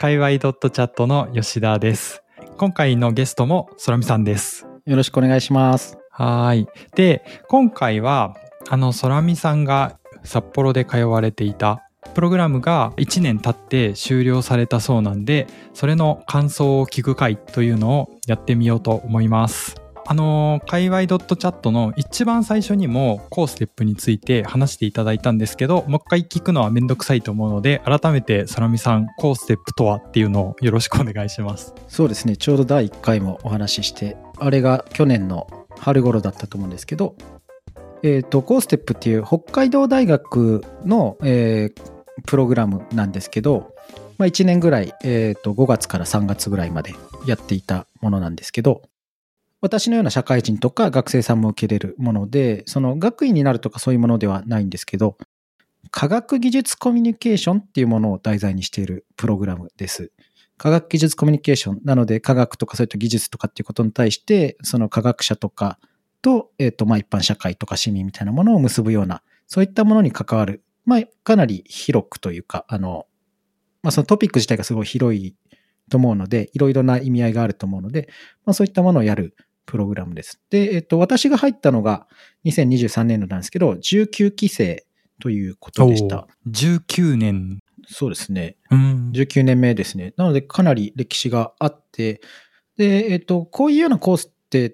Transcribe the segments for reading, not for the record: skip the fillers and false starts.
界隈ドットチャットの吉田です。今回のゲストも空見さんです。 よろしくお願いします。 はい。で、今回は空見さんが札幌で通われていたプログラムが1年経って終了されたそうなんで、それの感想を聞く会というのをやってみようと思います。界隈ドットチャットの一番最初にもコーステップについて話していただいたんですけど、もう一回聞くのはめんどくさいと思うので、改めて空見さん、コーステップとはっていうのをよろしくお願いします。 そうですね、ちょうど第1回もお話しして、あれが去年の春頃だったと思うんですけど、コーステップっていう北海道大学の、プログラムなんですけど、1年ぐらい、5月から3月ぐらいまでやっていたものなんですけど、私のような社会人とか学生さんも受けれるもので、その学位になるとかそういうものではないんですけど、科学技術コミュニケーションっていうものを題材にしているプログラムです。科学技術コミュニケーションなので、科学とかそういった技術とかっていうことに対して、その科学者とかと、一般社会とか市民みたいなものを結ぶような、そういったものに関わる、かなり広くというか、そのトピック自体がすごい広いと思うので、いろいろな意味合いがあると思うので、そういったものをやるプログラムです。で、私が入ったのが2023年度なんですけど、19期生ということでした。 19年。 そうですね。19年目ですね。なので、かなり歴史があって、で、こういうようなコースって、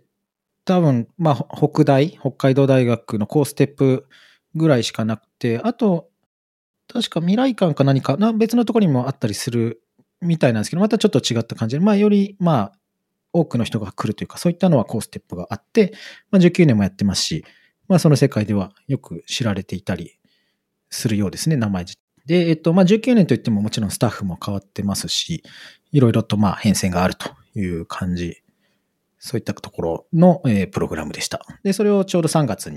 多分、北海道大学のコーステップぐらいしかなくて、あと、確か未来館か何か、別のところにもあったりするみたいなんですけど、またちょっと違った感じで、より、多くの人が来るというか、そういったのはコーステップがあって、19年もやってますし、その世界ではよく知られていたりするようですね、名前自体。で、19年といってももちろんスタッフも変わってますし、いろいろと変遷があるという感じ、そういったところの、プログラムでした。で、それをちょうど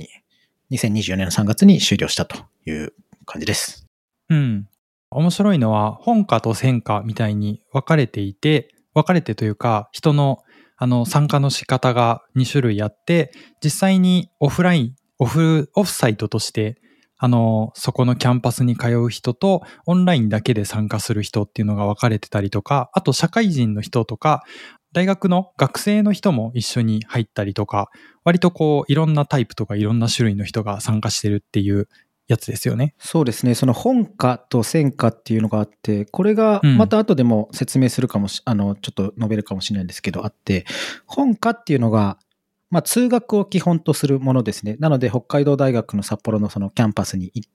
2024年の3月に終了したという感じです。 面白いのは本科と専科みたいに分かれてというか、人の参加の仕方が2種類あって、実際にオフサイトとしてそこのキャンパスに通う人とオンラインだけで参加する人っていうのが分かれてたりとか、あと社会人の人とか大学の学生の人も一緒に入ったりとか、割といろんなタイプとかいろんな種類の人が参加してるっていうやつですよね。 そうですね。その本科と専科っていうのがあって、これがまた後でも説明するかもちょっと述べるかもしれないんですけど、あって、本科っていうのが、通学を基本とするものですね。なので、北海道大学の札幌のそのキャンパスに行って、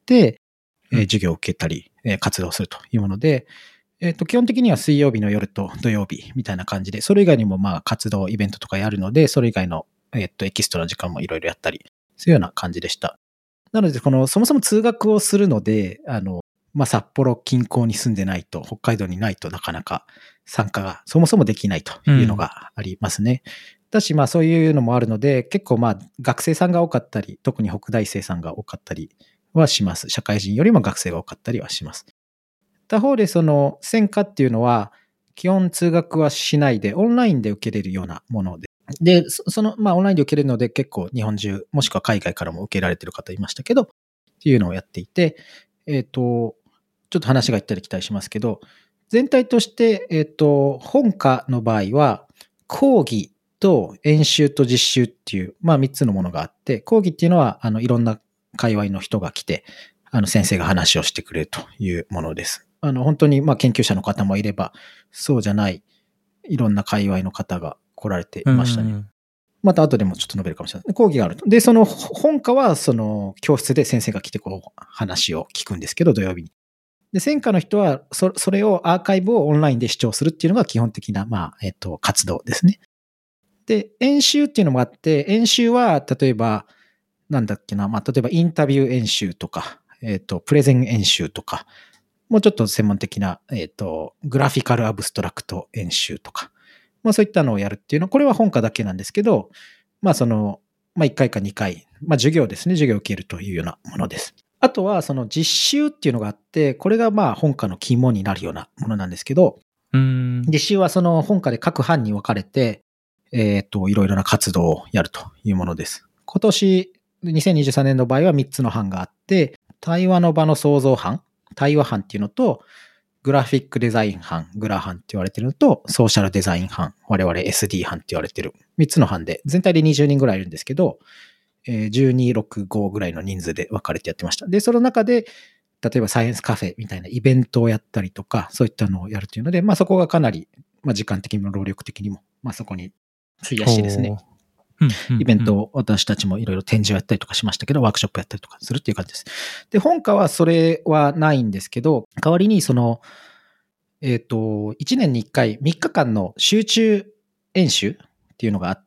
授業を受けたり、活動するというもので、基本的には水曜日の夜と土曜日みたいな感じで、それ以外にも活動、イベントとかやるので、それ以外の、エキストラの時間もいろいろやったり、そういうような感じでした。なので、そもそも通学をするので、札幌近郊に住んでないと、北海道にないとなかなか参加がそもそもできないというのがありますね。だし、そういうのもあるので、結構学生さんが多かったり、特に北大生さんが多かったりはします。社会人よりも学生が多かったりはします。他方で、その専科っていうのは、基本通学はしないで、オンラインで受けれるようなもので、オンラインで受けれるので結構日本中、もしくは海外からも受けられてる方いましたけど、っていうのをやっていて、ちょっと話が行ったり来たりしますけど、全体として、本科の場合は、講義と演習と実習っていう、3つのものがあって、講義っていうのは、いろんな界隈の人が来て、先生が話をしてくれるというものです。本当に、研究者の方もいれば、そうじゃない、いろんな界隈の方が来られていましたね。また後でもちょっと述べるかもしれない。講義があると。で、その本科は、その教室で先生が来て話を聞くんですけど、土曜日に。で、専科の人はそれをアーカイブをオンラインで視聴するっていうのが基本的な、活動ですね。で、演習っていうのもあって、演習は、例えば、例えばインタビュー演習とか、プレゼン演習とか、もうちょっと専門的な、グラフィカルアブストラクト演習とか、そういったのをやるっていうの、これは本科だけなんですけど、1回か2回、授業ですね、授業を受けるというようなものです。あとは、その実習っていうのがあって、これが本科の肝になるようなものなんですけど、実習はその本科で各班に分かれて、いろいろな活動をやるというものです。今年、2023年の場合は3つの班があって、対話の場の創造班、対話班っていうのと、 グラフィックデザイン班、グラ班って言われてるのと、ソーシャルデザイン班、我々 SD 班って言われてる3つの班で、全体で20人ぐらいいるんですけど、12、6、5ぐらいの人数で分かれてやってました。で、その中で、例えばサイエンスカフェみたいなイベントをやったりとか、そういったのをやるというので、そこがかなり、時間的にも労力的にも、そこに費やしてですね、イベントを私たちもいろいろ展示をやったりとかしましたけど、ワークショップやったりとかするっていう感じです。で、本科はそれはないんですけど、代わりに1年に1回3日間の集中演習っていうのがあって、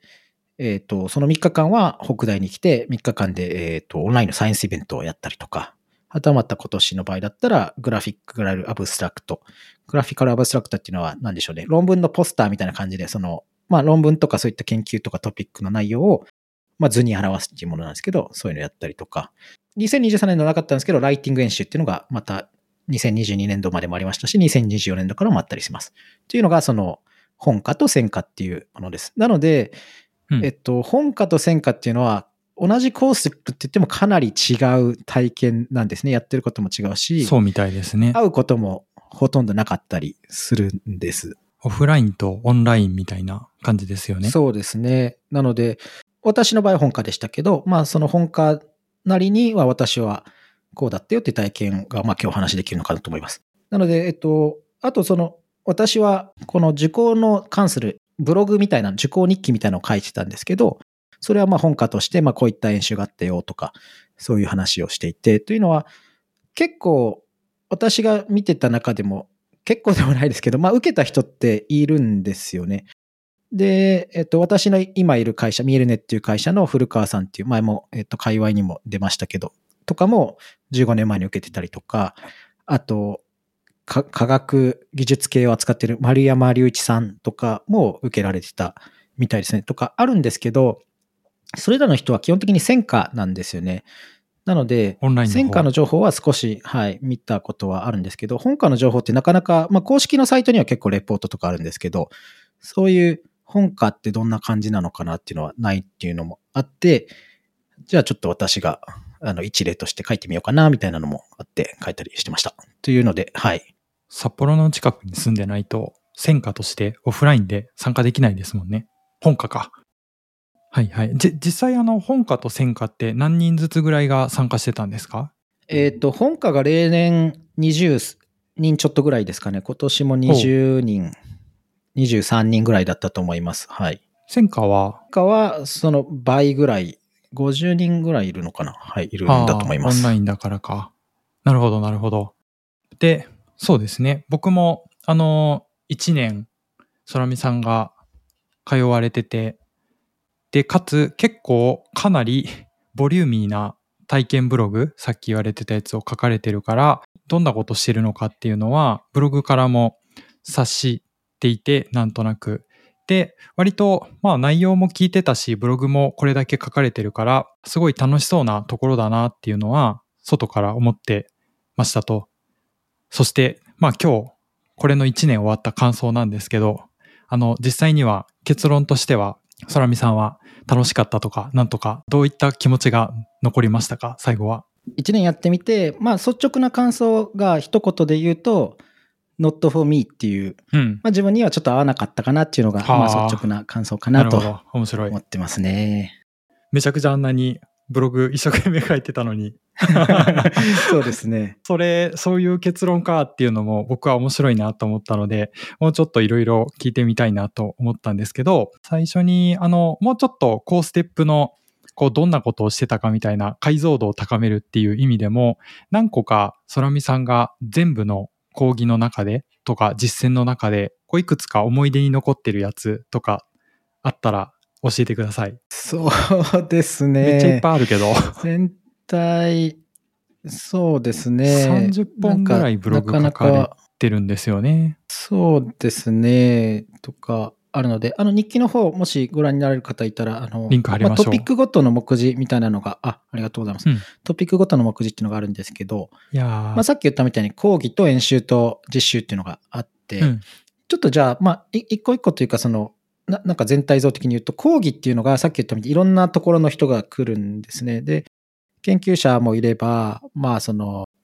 その3日間は北大に来て、3日間で、オンラインのサイエンスイベントをやったりとか、あとはまた今年の場合だったら、グラフィックアブストラクト。グラフィカルアブストラクトっていうのは何でしょうね。論文のポスターみたいな感じで、論文とかそういった研究とかトピックの内容を、図に表すっていうものなんですけど、そういうのやったりとか。2023年度なかったんですけど、ライティング演習っていうのがまた2022年度までもありましたし、2024年度からもあったりします。っていうのが、本科と専科っていうものです。なので、本科と専科っていうのは、同じコースって言ってもかなり違う体験なんですね。やってることも違うし。 そうみたいですね。 会うこともほとんどなかったりするんです。 オフラインとオンラインみたいな感じですよね。 そうですね。なので、私の場合は本科でしたけど、その本科なりには私はこうだったよっていう体験が、今日お話しできるのかなと思います。なので、あと私はこの受講の関するブログみたいな、受講日記みたいなのを書いてたんですけど、それは本科として、こういった演習があったよとか、そういう話をしていて、というのは、結構、私が見てた中でも、結構でもないですけど、受けた人っているんですよね。で、私の今いる会社、ミールネっていう会社の古川さんっていう、前も、界隈にも出ましたけど、とかも15年前に受けてたりとか、あと、科学技術系を扱っている丸山隆一さんとかも受けられてたみたいですね。とかあるんですけど、それらの人は基本的に専科なんですよね。なので、専科の情報は少し、見たことはあるんですけど、本科の情報ってなかなか、公式のサイトには結構レポートとかあるんですけど、そういう本科ってどんな感じなのかなっていうのはないっていうのもあって、じゃあちょっと私が一例として書いてみようかなみたいなのもあって書いたりしてました。というので、 札幌の近くに住んでないと、専科としてオフラインで参加できないですもんね。本科か。はいはい。実際本科と専科って何人ずつぐらいが参加してたんですか？ 本科が例年20人ちょっとぐらいですかね。今年も20人、23人ぐらいだったと思います。はい。 専科はその倍ぐらい、50人ぐらいいるのかな。はい、いるんだと思います。 オンラインだからか。なるほど、なるほど。で、そうですね。僕も、1年、空見さんが通われてて、で、かつ結構かなりボリューミーな体験ブログ、さっき言われてたやつを書かれてるから、どんなことしてるのかっていうのは、ブログからも察していて、なんとなく。で、割と、内容も聞いてたし、ブログもこれだけ書かれてるから、すごい楽しそうなところだなっていうのは、外から思ってましたと。そして、今日、これの1年終わった感想なんですけど、実際には結論としては、空見さんは楽しかったとか、なんとか、どういった気持ちが残りましたか、最後は。 1年やってみて、率直な感想が一言で言うと、not for me っていう、自分にはちょっと合わなかったかなっていうのが、率直な感想かなと思ってますね。 めちゃくちゃあんなにブログ一生懸命書いてたのに。 そうですね。 そういう結論かっていうのも僕は面白いなと思ったので、もうちょっといろいろ聞いてみたいなと思ったんですけど、最初にもうちょっと高ステップのどんなことをしてたかみたいな解像度を高めるっていう意味でも、何個か空見さんが全部の講義の中でとか実践の中でいくつか思い出に残ってるやつとかあったら教えてください。 そうですね。 めっちゃいっぱいあるけど。 全体、そうですね。 30本ぐらいブログ書かれてるんですよね。 そうですね。とかあるので、日記の方、もしご覧になられる方いたら、 リンク貼りましょう。 トピックごとの目次みたいなのが、ありがとうございます。トピックごとの目次っていうのがあるんですけど、さっき言ったみたいに講義と演習と実習っていうのがあって、ちょっとじゃあ、一個一個というか、なんか全体像的に言うと、講義っていうのがさっき言ったみたいにいろんなところの人が来るんですね。で、研究者もいれば、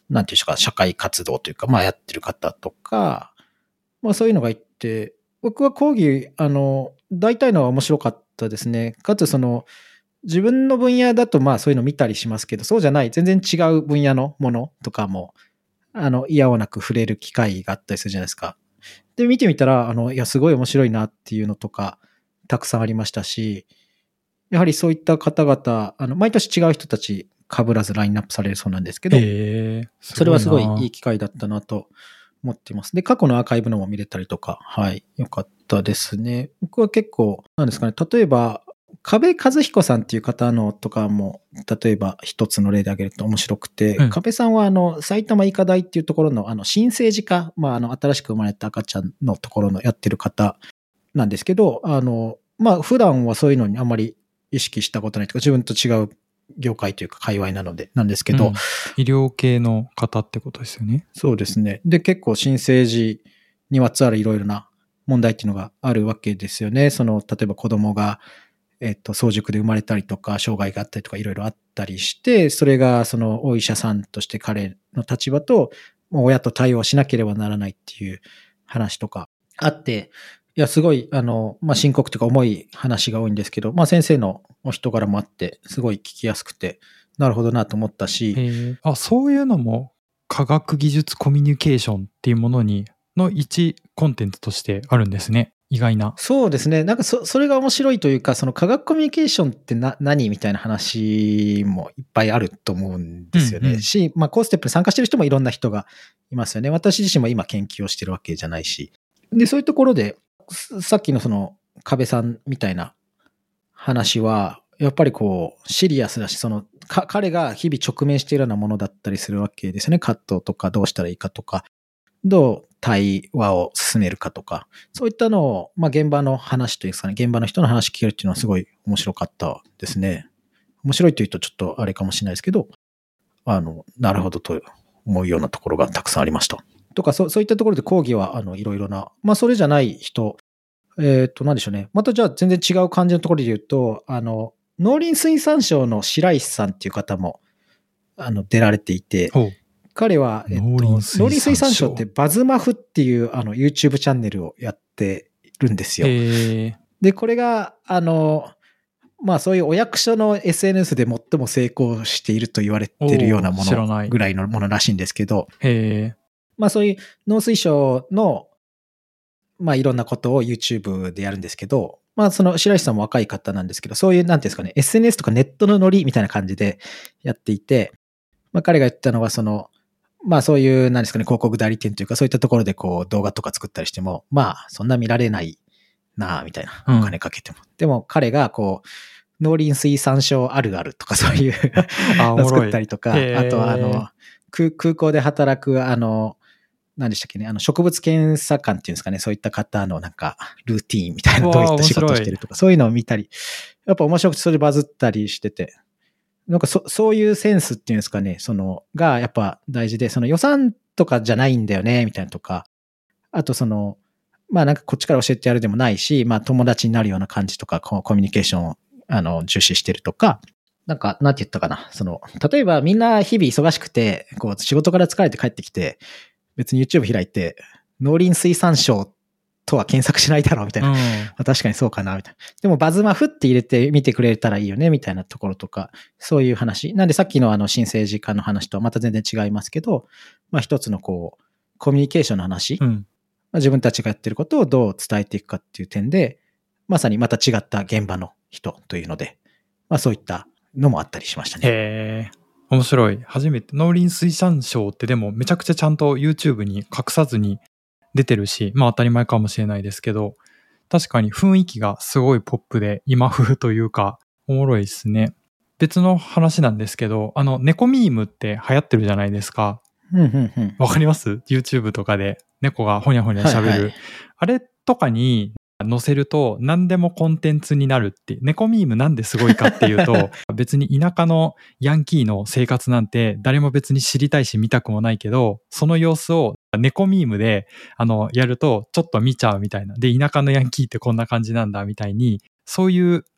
なんていうんですか、社会活動というか、やってる方とか、そういうのがいて、僕は講義、大体のは面白かったですね。かつ、自分の分野だと、そういうの見たりしますけど、そうじゃない、全然違う分野のものとかも、いやおなく触れる機会があったりするじゃないですか。で、見てみたら、いや、すごい面白いなっていうのとか、たくさんありましたし、やはりそういった方々、毎年違う人たち被らずラインナップされるそうなんですけど、それはすごいいい機会だったなと思っています。で、過去のアーカイブのも見れたりとか、はい、よかったですね。僕は結構、なんですかね、例えば、加部和彦さんっていう方のとかも、例えば一つの例で挙げると面白くて、加部さんは埼玉医科大っていうところの新生児科、新しく生まれた赤ちゃんのところのやってる方なんですけど、普段はそういうのにあまり意識したことないというか、自分と違う業界というか界隈なのでなんですけど、 医療系の方ってことですよね。 そうですね。で、結構新生児にまつわるいろいろな問題っていうのがあるわけですよね。例えば子供が早熟で生まれたりとか、障害があったりとかいろいろあったりして、それがお医者さんとして彼の立場と、親と対応しなければならないっていう話とかあって、いや、すごい、深刻というか重い話が多いんですけど、先生のお人柄もあって、すごい聞きやすくて、なるほどなと思ったし。 そういうのも、科学技術コミュニケーションっていうものの一コンテンツとしてあるんですね。意外な。 そうですね。なんかそれが面白いというか、科学コミュニケーションって何みたいな話もいっぱいあると思うんですよね。し、コーステップに参加してる人もいろんな人がいますよね。私自身も今研究をしてるわけじゃないし。で、そういうところで、さっきの加部さんみたいな話は、やっぱりシリアスだし、彼が日々直面しているようなものだったりするわけですよね。葛藤とかどうしたらいいかとか。どう対話を進めるかとか、そういったのを、現場の話というかね、現場の人の話聞けるっていうのはすごい面白かったですね。面白いというとちょっとあれかもしれないですけど、なるほどと思うようなところがたくさんありました。とか、そういったところで講義はいろいろな、それじゃない人、なんでしょうね。またじゃあ全然違う感じのところで言うと、農林水産省の白石さんっていう方も、出られていて、彼は、農林水産省ってバズマフっていうYouTube チャンネルをやってるんですよ。で、これが、そういうお役所の SNS で最も成功していると言われてるようなものぐらいのものらしいんですけど、そういう農水省の、いろんなことを YouTube でやるんですけど、白石さんも若い方なんですけど、そういう、なんていうんですかね、SNS とかネットのノリみたいな感じでやっていて、彼が言ったのはそういう、なんですかね、広告代理店というか、そういったところで動画とか作ったりしても、そんな見られないなみたいな、お金かけても。でも彼が農林水産省あるあるとかそういうの作ったりとか、あと空港で働く何でしたっけね、植物検査官っていうんですかね、そういった方のなんか、ルーティーンみたいな、どういった仕事をしてるとか、そういうのを見たり、やっぱ面白くてそれでバズったりしてて、なんかそういうセンスっていうんですかね、がやっぱ大事で、予算とかじゃないんだよね、みたいなとか、あとなんかこっちから教えてやるでもないし、友達になるような感じとか、コミュニケーションを重視してるとか、なんか、なんて言ったかな、例えばみんな日々忙しくて、仕事から疲れて帰ってきて、別に YouTube 開いて、農林水産省とは検索しないだろうみたいな。確かにそうかなみたいな。でもバズマフって入れて見てくれたらいいよねみたいなところとか、そういう話。なんでさっきの新生児科の話とはまた全然違いますけど、一つのコミュニケーションの話、自分たちがやってることをどう伝えていくかっていう点で、まさにまた違った現場の人というので、そういったのもあったりしましたね。 へー。面白い。初めて。農林水産省ってでもめちゃくちゃちゃんと YouTube に隠さずに出てるし、当たり前かもしれないですけど、確かに雰囲気がすごいポップで今風というか、おもろいですね。別の話なんですけど、猫ミームって流行ってるじゃないですか。わかります？ YouTube とかで猫がほにゃほにゃ喋る。あれとかに載せると何でもコンテンツになるって、猫ミームなんですごいかっていうと別に田舎のヤンキーの生活なんて誰も別に知りたいし見たくもないけど、その様子を猫ミームでやるとちょっと見ちゃうみたいな。で、田舎のヤンキーってこんな感じなんだみたいに、そういう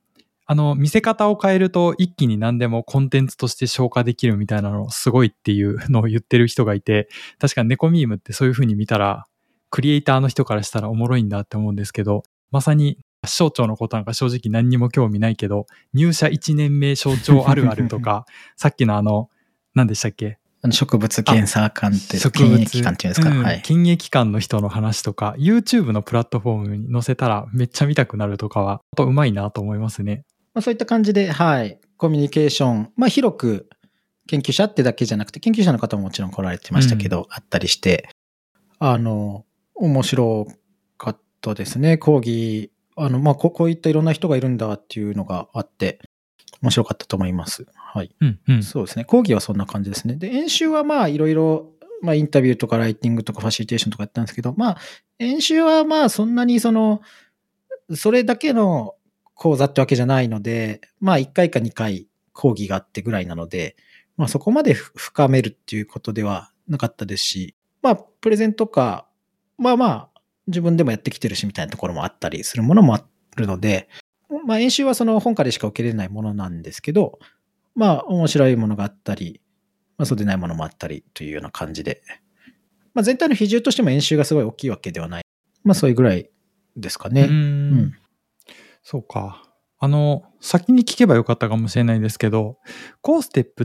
見せ方を変えると一気に何でもコンテンツとして消化できるみたいなのすごいっていうのを言ってる人がいて、確かに猫ミームってそういう風に見たら、クリエイターの人からしたらおもろいんだって思うんですけど、まさに省庁のことなんか正直何にも興味ないけど、入社1年目省庁あるあるとか、さっきの何でしたっけ？ 植物検査官って検疫官っていうんですか、はい。 検疫官の人の話とか、YouTube のプラットフォームに載せたらめっちゃ見たくなるとかは、やっぱうまいなと思いますね。 そういった感じで、はい、コミュニケーション、広く研究者ってだけじゃなくて、研究者の方ももちろん来られてましたけど、あったりして、面白かったですね。講義、こういったいろんな人がいるんだっていうのがあって、面白かったと思います。はい。そうですね。講義はそんな感じですね。で、演習はいろいろ、インタビューとかライティングとかファシリテーションとかやったんですけど、演習はそんなにそれだけの講座ってわけじゃないので、1回か2回講義があってぐらいなので、そこまで深めるっていうことではなかったですし、プレゼンとか、自分でもやってきてるしみたいなところもあったりするものもあるので、演習はその本科でしか受けれないものなんですけど、面白いものがあったり、そうでないものもあったりというような感じで、全体の比重としても演習がすごい大きいわけではない。そういうぐらいですかね。 そうか。先に聞けばよかったかもしれないですけど、コーステップって、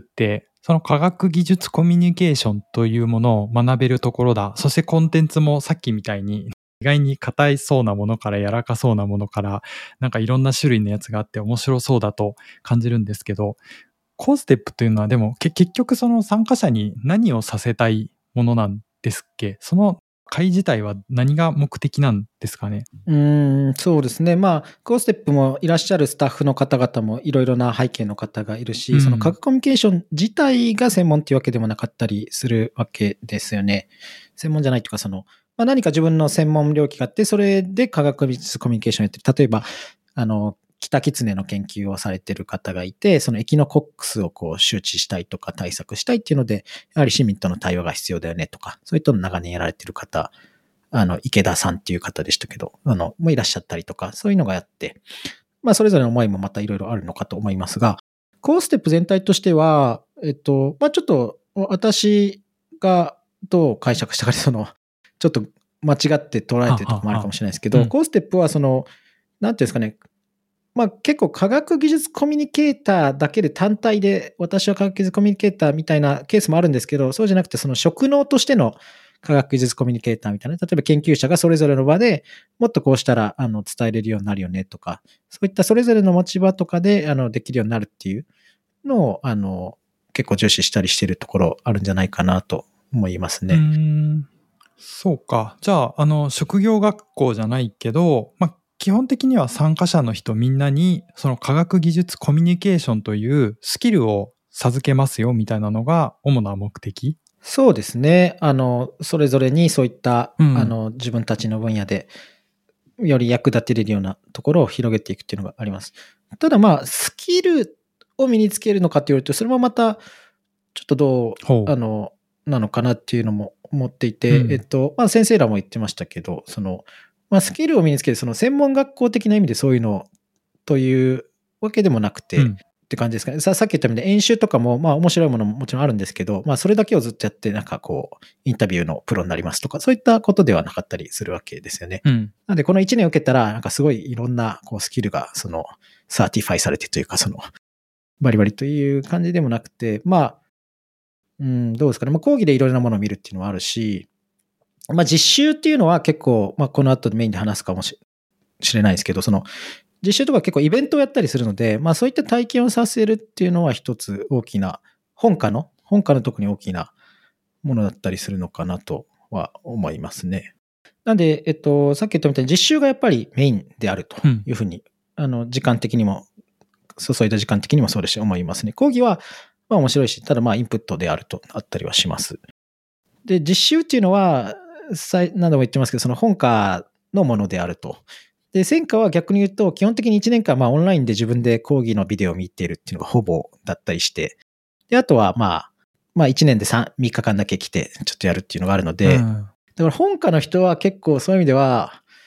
その科学技術コミュニケーションというものを学べるところだ。そしてコンテンツもさっきみたいに、意外に硬いそうなものから柔らかそうなものから、なんかいろんな種類のやつがあって面白そうだと感じるんですけど、コーステップというのはでも結局その参加者に何をさせたいものなんですっけ？その会自体は何が目的なんですかね？ そうですね。コーステップもいらっしゃるスタッフの方々もいろいろな背景の方がいるし、その科学コミュニケーション自体が専門っていうわけでもなかったりするわけですよね。専門じゃないというか、何か自分の専門領域があって、それで科学技術コミュニケーションやってる。例えば、キタキツネの研究をされてる方がいて、そのエキノコックスを周知したいとか対策したいっていうので、やはり市民との対話が必要だよねとか、そういったの長年やられてる方、池田さんっていう方でしたけど、もいらっしゃったりとか、そういうのがあって、それぞれの思いもまたいろいろあるのかと思いますが、コーステップ全体としては、ちょっと私がどう解釈したかで、ちょっと間違って捉えてるところもあるかもしれないですけど、コーステップはなんていうんですかね、結構科学技術コミュニケーターだけで単体で、私は科学技術コミュニケーターみたいなケースもあるんですけど、そうじゃなくて職能としての科学技術コミュニケーターみたいな、例えば研究者がそれぞれの場でもっとこうしたら伝えれるようになるよねとか、そういったそれぞれの持ち場とかでできるようになるっていうのを結構重視したりしているところあるんじゃないかなと思いますね。 そうか。じゃあ、職業学校じゃないけど、基本的には参加者の人みんなにその科学技術コミュニケーションというスキルを授けますよみたいなのが主な目的？ そうですね。それぞれにそういった、自分たちの分野でより役立てれるようなところを広げていくっていうのがあります。ただスキルを身につけるのかって言われると、それもまたちょっとどう、なのかなっていうのも思っていて、先生らも言ってましたけど、スキルを身につける、専門学校的な意味でそういうのというわけでもなくて、って感じですかね。さっき言ったように演習とかも、面白いものももちろんあるんですけど、それだけをずっとやって、インタビューのプロになりますとか、そういったことではなかったりするわけですよね。なので、この1年受けたら、すごいいろんな、スキルが、サーティファイされてというか、バリバリという感じでもなくて、どうですかね。講義でいろいろなものを見るっていうのはあるし、実習っていうのは結構、この後メインで話すかもしれないですけど、実習とか結構イベントをやったりするので、そういった体験をさせるっていうのは一つ大きな、本科の特に大きなものだったりするのかなとは思いますね。なんで、さっき言ったみたいに実習がやっぱりメインであるというふうに、時間的にも、注いだ時間的にもそうですし思いますね。講義は、面白いし、ただインプットであったりはします。で、実習っていうのは、何度も言ってますけど、本科のものであると。で、専科は逆に言うと、基本的に1年間、オンラインで自分で講義のビデオを見ているっていうのがほぼだったりして、で、あとは、1年で3日間だけ来て、ちょっとやるっていうのがあるので、だから本科の人は結構そういう意味では、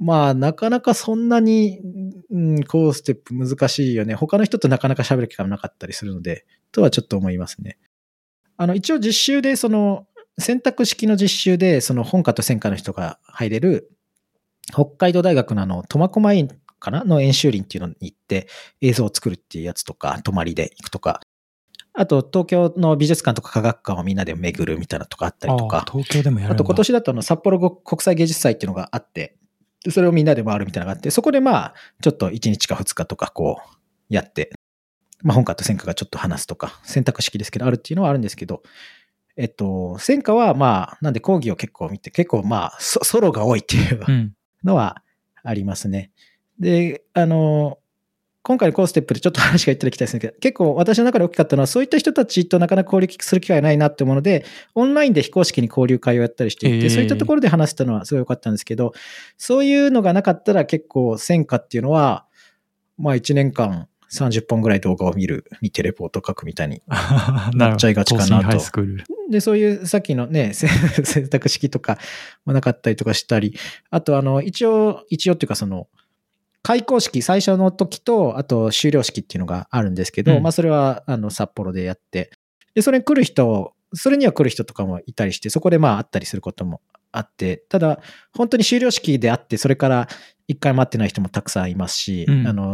まあ、なかなかそんなに、コーステップ難しいよね。他の人となかなか喋る機会もなかったりするので、とはちょっと思いますね。一応実習で、選択式の実習で、本科と専科の人が入れる、北海道大学の苫小牧かなの演習林っていうのに行って映像を作るっていうやつとか、泊まりで行くとか、あと東京の美術館とか科学館をみんなで巡るみたいなとかあったりとか、 東京でもやるんだ。 あと今年だと札幌国際芸術祭っていうのがあって、それをみんなで回るみたいなのがあって、そこでちょっと1日か2日とかやって、本科と専科がちょっと話すとか、選択式ですけどあるっていうのはあるんですけど、専科はなんで講義を結構見て、結構ソロが多いっていうのはありますね。で、今回のコーステップでちょっと話が言ってきたんですけど、結構私の中で大きかったのは、そういった人たちとなかなか交流する機会がないなって思うので、オンラインで非公式に交流会をやったりしていて、そういったところで話せたのはすごい良かったんですけど、そういうのがなかったら結構専科っていうのは、1年間30本ぐらい動画を見てレポート書くみたいになっちゃいがちかなと。で、そういうさっきのね、選択式とかなかったりとかしたり、あと一応っていうか開講式、最初の時と、あと修了式っていうのがあるんですけど、それは札幌でやって、で、それには来る人とかもいたりして、そこで会ったりすることもあって、ただ、本当に修了式であって、それから一回待ってない人もたくさんいますし、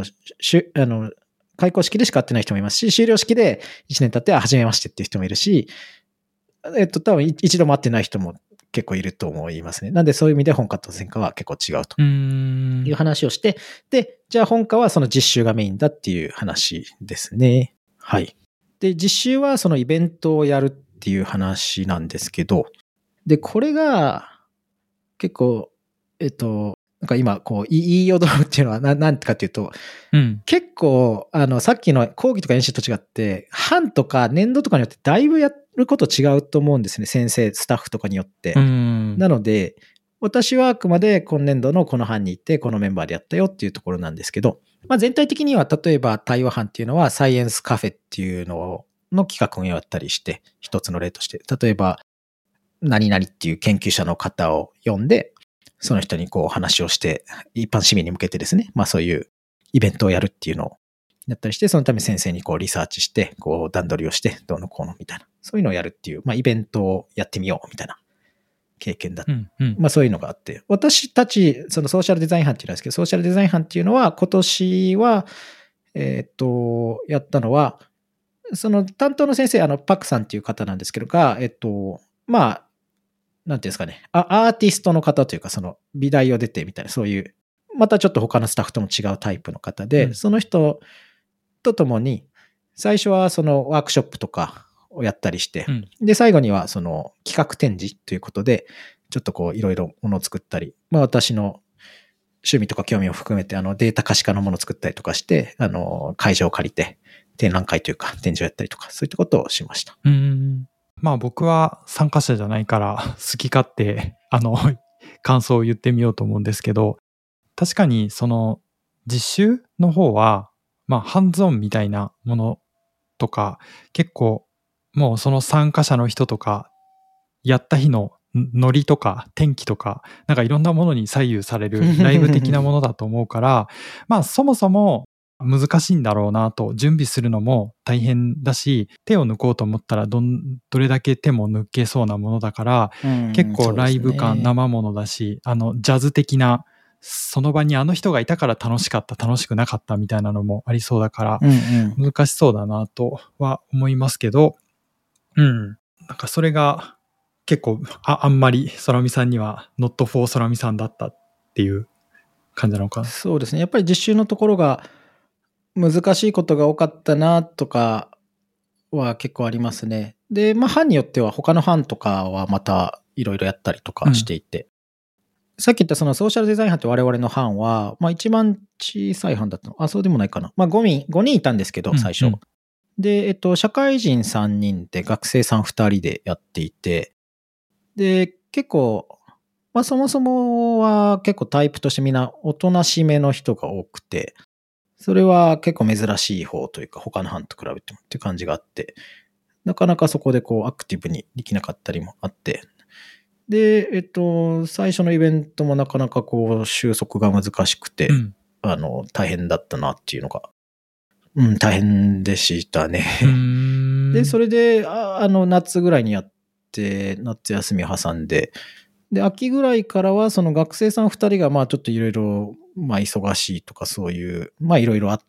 開講式でしか会ってない人もいますし、修了式で1年経って初めましてっていう人もいるし、多分一度も会ってない人も結構いると思いますね。なんでそういう意味で本科と専科は結構違うという話をして、で、じゃあ本科はその実習がメインだっていう話ですね。はい。で、実習はそのイベントをやるっていう話なんですけど、で、これが結構、なんか今、言いよどむっていうのは何かっていうと、結構、さっきの講義とか演習と違って、班とか年度とかによってだいぶやること違うと思うんですね。先生、スタッフとかによって。なので、私はあくまで今年度のこの班に行って、このメンバーでやったよっていうところなんですけど、全体的には、例えば対話班っていうのはサイエンスカフェっていうの企画をやったりして、一つの例として、例えば、何々っていう研究者の方を呼んで、その人に話をして、一般市民に向けてですね、そういうイベントをやるっていうのをやったりして、そのため先生にリサーチして、段取りをして、どうのこうのみたいな、そういうのをやるっていう、イベントをやってみようみたいな経験だった。そういうのがあって、私たち、そのソーシャルデザイン班っていうんですけど、ソーシャルデザイン班っていうのは、今年は、やったのは、その担当の先生、パクさんっていう方なんですけどが、なんていうんですかね、アーティストの方というか、その美大を出てみたいな、そういう、またちょっと他のスタッフとも違うタイプの方で、その人と共に、最初はそのワークショップとかをやったりして、で、最後にはその企画展示ということで、ちょっといろいろものを作ったり、私の趣味とか興味を含めて、データ可視化のものを作ったりとかして、会場を借りて、展覧会というか展示をやったりとか、そういったことをしました。 僕は参加者じゃないから好き勝手感想を言ってみようと思うんですけど、確かにその実習の方はハンズオンみたいなものとか、結構もうその参加者の人とかやった日のノリとか天気とかなんかいろんなものに左右されるライブ的なものだと思うからそもそも難しいんだろうなと、準備するのも大変だし、手を抜こうと思ったらどれだけ手も抜けそうなものだから、結構ライブ感、生ものだし、ジャズ的な、その場にあの人がいたから楽しかった、楽しくなかったみたいなのもありそうだから、難しそうだなとは思いますけど、なんかそれが結構あんまり空見さんには not for 空見さんだったっていう感じなのかな。 そうですね。やっぱり実習のところが難しいことが多かったなとかは結構ありますね。で、班によっては他の班とかはまたいろいろやったりとかしていて、さっき言ったそのソーシャルデザイン班って我々の班は、一番小さい班だったの。そうでもないかな。5人いたんですけど、最初。で、社会人3人で学生さん2人でやっていて、で、結構、そもそもは結構タイプとしてみんなおとなしめの人が多くて、それは結構珍しい方というか他の班と比べてもっていう感じがあって、なかなかそこでアクティブにできなかったりもあって、 で、最初のイベントもなかなかこう収束が難しくて、大変だったなっていうのが、大変でしたね。で、それで、夏ぐらいにやって、夏休み挟んで、で、秋ぐらいからは、その学生さん2人が、まあちょっといろいろ、まあ忙しいとかそういう、まあいろいろあって、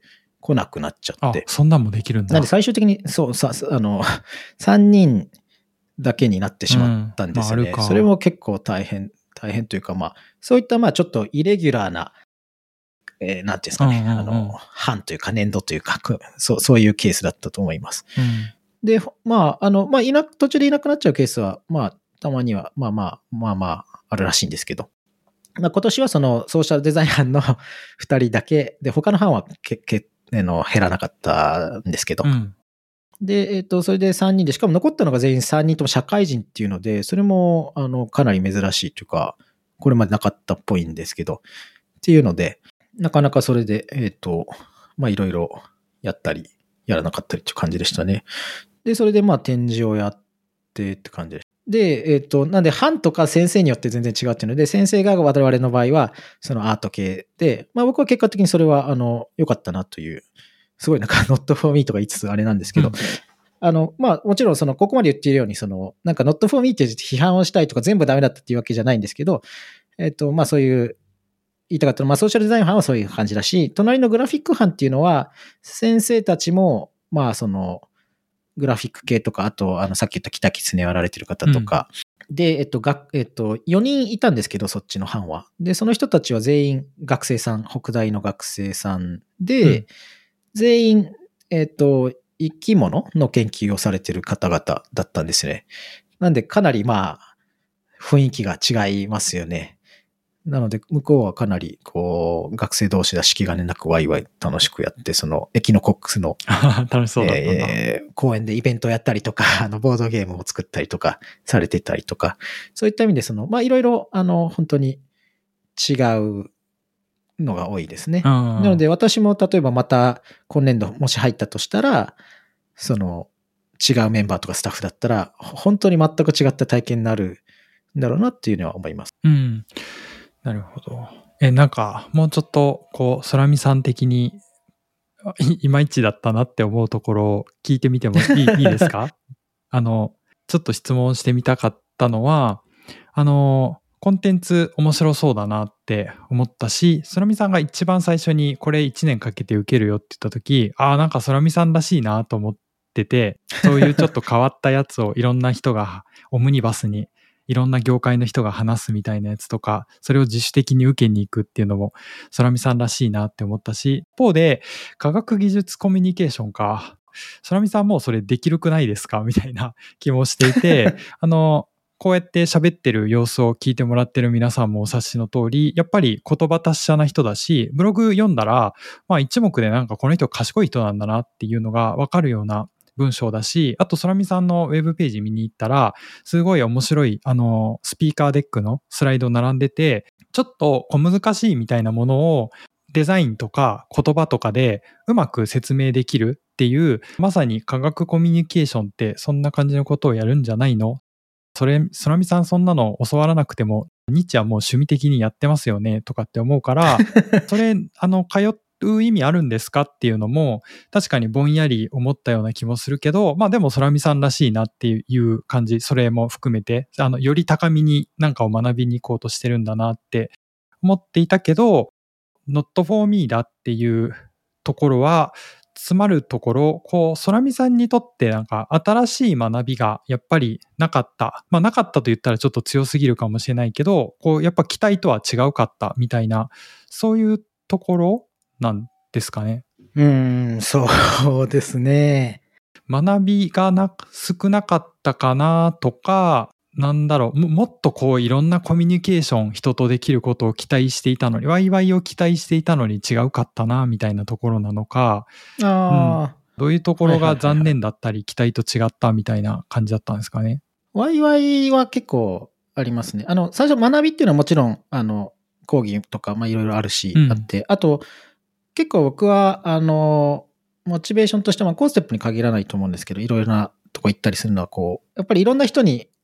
来なくなっちゃって。 そんなんもできるんだ。 なんで最終的に、3人だけになってしまったんですよね。それも結構大変というか、まあ、そういった、まあちょっとイレギュラーな、なんていうんですかね、班というか年度というか、そういうケースだったと思います。で、まあ、途中でいなくなっちゃうケースは、まあ、たまには、まあ、あるらしいんですけど、まあ、今年はそのソーシャルデザイン班の2人だけで、他の班は減らなかったんですけど、で、それで3人で、しかも残ったのが全員3人とも社会人っていうので、それも、かなり珍しいというか、これまでなかったっぽいんですけど、っていうので、なかなかそれで、まあ、いろいろやったり、やらなかったりっていう感じでしたね。で、それでまあ、展示をやってって感じでした。で、なんで、班とか先生によって全然違うっていうので、先生が我々の場合は、そのアート系で、まあ僕は結果的にそれは、良かったなという、すごいなんか、not for me とか言いつつあれなんですけど、まあもちろんここまで言っているように、なんか not for me って批判をしたいとか全部ダメだったっていうわけじゃないんですけど、まあそういう、言いたかったのは、まあソーシャルデザイン班はそういう感じだし、隣のグラフィック班っていうのは、先生たちも、まあグラフィック系とか、あと、さっき言った北狐やられてる方とか、で、4人いたんですけど、そっちの班は。で、その人たちは全員学生さん、北大の学生さんで、全員、生き物の研究をされてる方々だったんですね。なんで、かなりまあ、雰囲気が違いますよね。なので、向こうはかなり、学生同士だし気兼ねなくワイワイ楽しくやって、エキノコックスの、 楽しそうだったんだ。 公園でイベントをやったりとか、ボードゲームを作ったりとか、されてたりとか、そういった意味で、まあ、いろいろ、本当に違うのが多いですね。なので、私も例えばまた、今年度もし入ったとしたら、違うメンバーとかスタッフだったら、本当に全く違った体験になるんだろうなっていうのは思います。 なるほど。なんか、もうちょっと、空見さん的に、いまいちだったなって思うところを聞いてみてもいいですか？ちょっと質問してみたかったのは、コンテンツ面白そうだなって思ったし、空見さんが一番最初にこれ1年かけて受けるよって言った時、なんか空見さんらしいなと思ってて、そういうちょっと変わったやつをいろんな人がオムニバスにいろんな業界の人が話すみたいなやつとか、それを自主的に受けに行くっていうのも空見さんらしいなって思ったし、一方で科学技術コミュニケーションか、空見さんもうそれできるくないですかみたいな気もしていてこうやって喋ってる様子を聞いてもらってる皆さんもお察しの通り、やっぱり言葉達者な人だし、ブログ読んだら、まあ一目でなんかこの人賢い人なんだなっていうのがわかるような文章だし、あと空見さんのウェブページ見に行ったら、すごい面白いスピーカーデックのスライド並んでて、ちょっと小難しいみたいなものをデザインとか言葉とかでうまく説明できるっていう、まさに科学コミュニケーションってそんな感じのことをやるんじゃないの？空見さんそんなの教わらなくても日はもう趣味的にやってますよねとかって思うから、それ通う意味あるんですかっていうのも確かにぼんやり思ったような気もするけど、まあでも空見さんらしいなっていう感じ、それも含めてより高みに何かを学びに行こうとしてるんだなって思っていたけど、not for me だっていうところは詰まるところ、空見さんにとってなんか新しい学びがやっぱりなかった。まあなかったと言ったらちょっと強すぎるかもしれないけど、やっぱ期待とは違うかったみたいな、そういうところなんですかね。 そうですね。 学びが少なかったかなとか、なんだろう、もっといろんなコミュニケーション、人とできることを期待していたのに、ワイワイを期待していたのに違うかったなみたいなところなのか、どういうところが残念だったり、期待と違ったみたいな感じだったんですかね。 ワイワイは結構ありますね。最初学びっていうのはもちろん、講義とか、まあいろいろあるし、あって、あと、結構僕は、モチベーションとしては、コンセプトに限らないと思うんですけど、いろいろなとこ行ったりするのは、やっぱりいろんな人に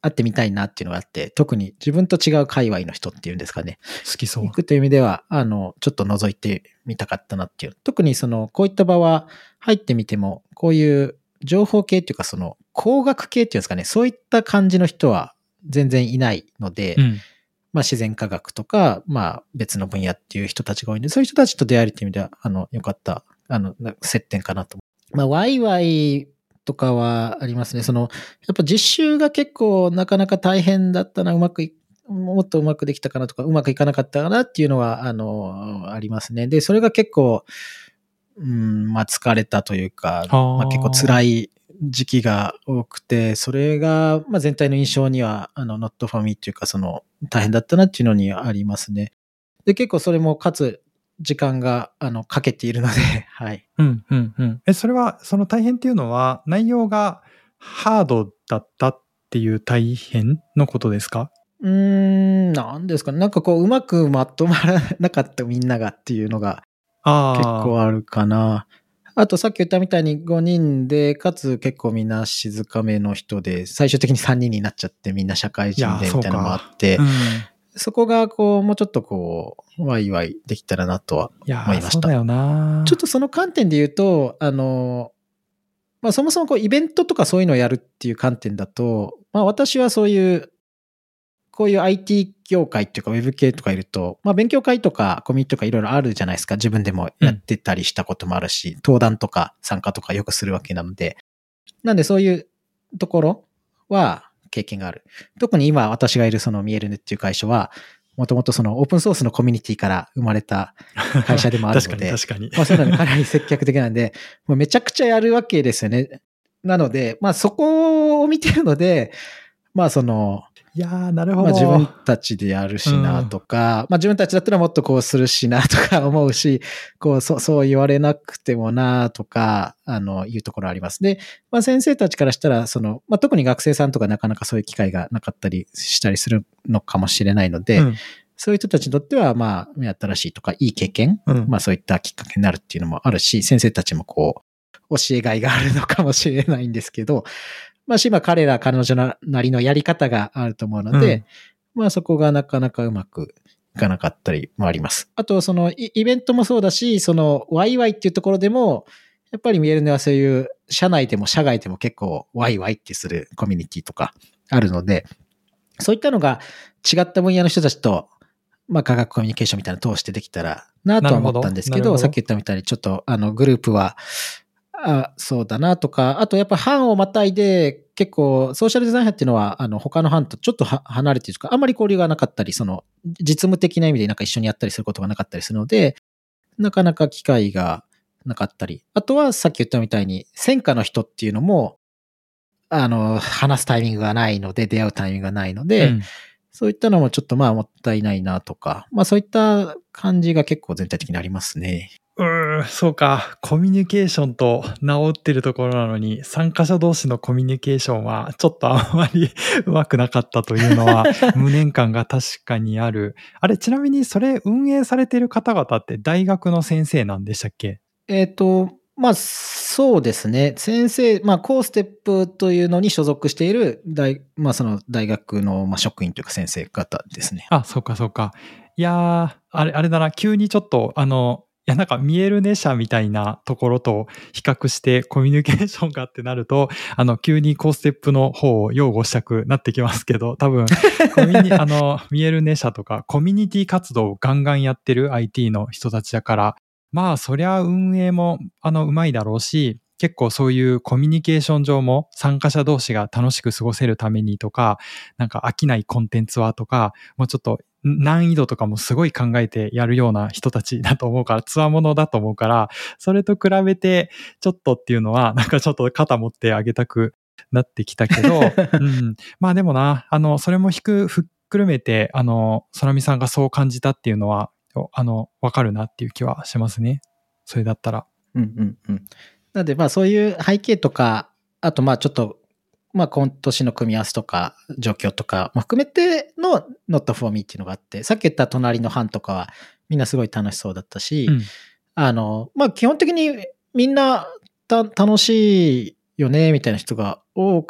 会ってみたいなっていうのがあって、特に自分と違う界隈の人っていうんですかね。 好きそう。 行くという意味では、ちょっと覗いてみたかったなっていう。特にこういった場は入ってみても、こういう情報系っていうか、工学系っていうんですかね、そういった感じの人は全然いないので、まあ自然科学とか、まあ別の分野っていう人たちが多いんで、そういう人たちと出会えるっていう意味では、よかった、接点かなと。まあ、ワイワイとかはありますね。やっぱ実習が結構なかなか大変だったな、もっとうまくできたかなとか、うまくいかなかったかなっていうのは、ありますね。で、それが結構、まあ疲れたというか、まあ結構辛い時期が多くて、それが、まあ全体の印象には、not for me っていうか、大変だったなっていうのにありますね。で、結構それもかつ、時間が、かけているので、はい。 それは、その大変っていうのは、内容がハードだったっていう大変のことですか？ なんですかね。なんかこう、うまくまとまらなかったみんながっていうのが結構あるかな。あとさっき言ったみたいに5人で、かつ結構みんな静かめの人で、最終的に3人になっちゃってみんな社会人でみたいなのもあって、そこがこう、もうちょっとこう、ワイワイできたらなとは思いました。 そうだよな。 ちょっとその観点で言うと、まあそもそもこうイベントとかそういうのをやるっていう観点だと、まあ私はそういう、こういう IT 業界っていうか Web 系とかいると、まあ勉強会とかコミュニティとかいろいろあるじゃないですか。自分でもやってたりしたこともあるし、登壇とか参加とかよくするわけなので。なんでそういうところは経験がある。特に今私がいるそのミエルネっていう会社は、もともとそのオープンソースのコミュニティから生まれた会社でもあるので、 確かに。 まあそういうのでかなり積極的なんで、もうめちゃくちゃやるわけですよね。なので、まあそこを見てるので、まあいやー、なるほど。 まあ自分たちでやるしなとか、まあ自分たちだったらもっとこうするしなとか思うし、こう、そう言われなくてもなとか、いうところあります。で、まあ先生たちからしたら、まあ特に学生さんとかなかなかそういう機会がなかったりしたりするのかもしれないので、そういう人たちにとっては、まあ、新しいとか、いい経験、まあそういったきっかけになるっていうのもあるし、先生たちもこう、教えがいがあるのかもしれないんですけど、まあ、今彼女なりのやり方があると思うので、まあそこがなかなかうまくいかなかったりもあります。あと、イベントもそうだし、ワイワイっていうところでも、やっぱり見えるのはそういう社内でも社外でも結構ワイワイってするコミュニティとかあるので、そういったのが違った分野の人たちと、まあ科学コミュニケーションみたいなのを通してできたらなとは思ったんですけど、さっき言ったみたいにちょっとグループは、そうだなとか、あとやっぱ班をまたいで結構ソーシャルデザインっていうのは他の班とちょっと離れているか、あんまり交流がなかったり、実務的な意味でなんか一緒にやったりすることがなかったりするので、なかなか機会がなかったり、あとはさっき言ったみたいに専科の人っていうのも、話すタイミングがないので、出会うタイミングがないので、そういったのもちょっとまあもったいないなとか、まあそういった感じが結構全体的にありますね。 そうか。コミュニケーションと名を打ってるところなのに、参加者同士のコミュニケーションはちょっとあまりうまくなかったというのは、無念感が確かにある。あれ、ちなみにそれ運営されている方々って大学の先生なんでしたっけ？ まあ、そうですね。先生、まあ、コーステップというのに所属しているまあ、その大学の職員というか先生方ですね。 そうかそうか。いやー、あれだな、急にちょっと、いやなんか見えるね社みたいなところと比較してコミュニケーションがってなると、急にコーステップの方を擁護したくなってきますけど、多分、見えるね社とかコミュニティ活動をガンガンやってる IT の人たちだから、まあそりゃ運営もうまいだろうし、結構そういうコミュニケーション上も参加者同士が楽しく過ごせるためにとか、なんか飽きないコンテンツはとか、もうちょっと難易度とかもすごい考えてやるような人たちだと思うから、つわものだと思うから、それと比べてちょっとっていうのは、なんかちょっと肩持ってあげたくなってきたけど、まあでもな、それもひっくるめて、空見さんがそう感じたっていうのは、わかるなっていう気はしますね。それだったら。 なので、まあそういう背景とか、あとまあちょっと、まあ今年の組み合わせとか状況とかも含めての Not for me っていうのがあって、さっき言った隣の班とかはみんなすごい楽しそうだったし、まあ基本的にみんな楽しいよねみたいな人が多かっ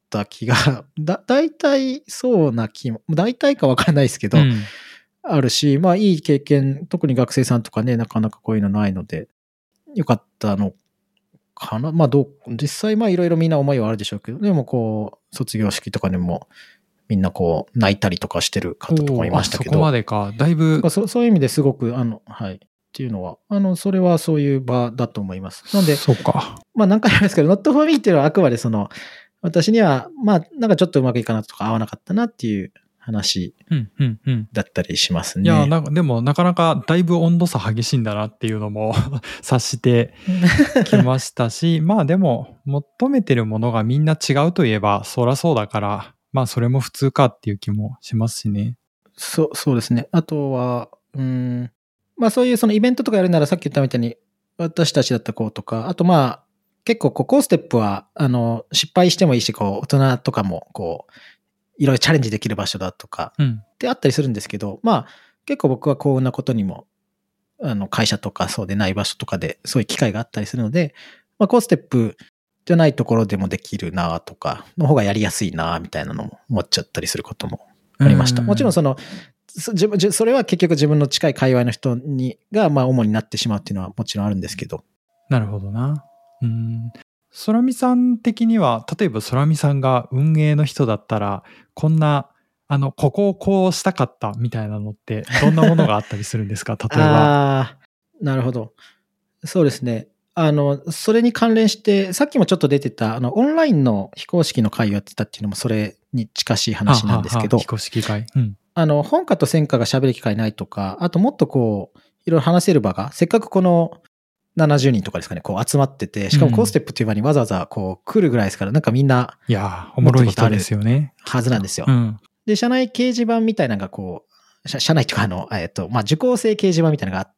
た気が、大体そうな気も、大体かわからないですけど、あるし、まあいい経験、特に学生さんとかね、なかなかこういうのないので、よかったのかな。まあ実際まあいろいろみんな思いはあるでしょうけど、でもこう、卒業式とかでもみんなこう泣いたりとかしてる方とかもいましたけど。 そこまでか。だいぶ。 そういう意味ですごく、はい。っていうのは、それはそういう場だと思います。なので、 そうか。 まあ何回も言いますけど、not for me っていうのはあくまで私には、まあなんかちょっとうまくいかなとか合わなかったなっていう話だったりしますね。 いや、でもなかなかだいぶ温度差激しいんだなっていうのも察してきましたし、まあでも求めてるものがみんな違うといえばそらそうだから、まあそれも普通かっていう気もしますしね。 そうですね。あとは、まあそういうイベントとかやるならさっき言ったみたいに私たちだった子とか、あとまあ結構コーステップは失敗してもいいし、大人とかもいろいろチャレンジできる場所だとかってあったりするんですけど、まあ結構僕は幸運なことにも会社とかそうでない場所とかでそういう機会があったりするので、まあコーステップじゃないところでもできるなとかの方がやりやすいなみたいなのも思っちゃったりすることもありました。もちろんそれは結局自分の近い界隈の人がまあ主になってしまうっていうのはもちろんあるんですけど。 なるほどな。空見さん的には、例えば空見さんが運営の人だったら、こんな、ここをこうしたかったみたいなのって、どんなものがあったりするんですか例えば。 なるほど。そうですね。それに関連して、さっきもちょっと出てた、オンラインの非公式の会をやってたっていうのも、それに近しい話なんですけど。 非公式会。 本家と専科が喋る機会ないとか、あともっといろいろ話せる場が、せっかくこの70人とかですかね、集まってて、しかもコーステップっていう場にわざわざ来るぐらいですから、なんかみんな、 いや、おもろい人ですよね。 はずなんですよ。で、社内掲示板みたいなのが社内というかまあ、受講生掲示板みたいなのがあって、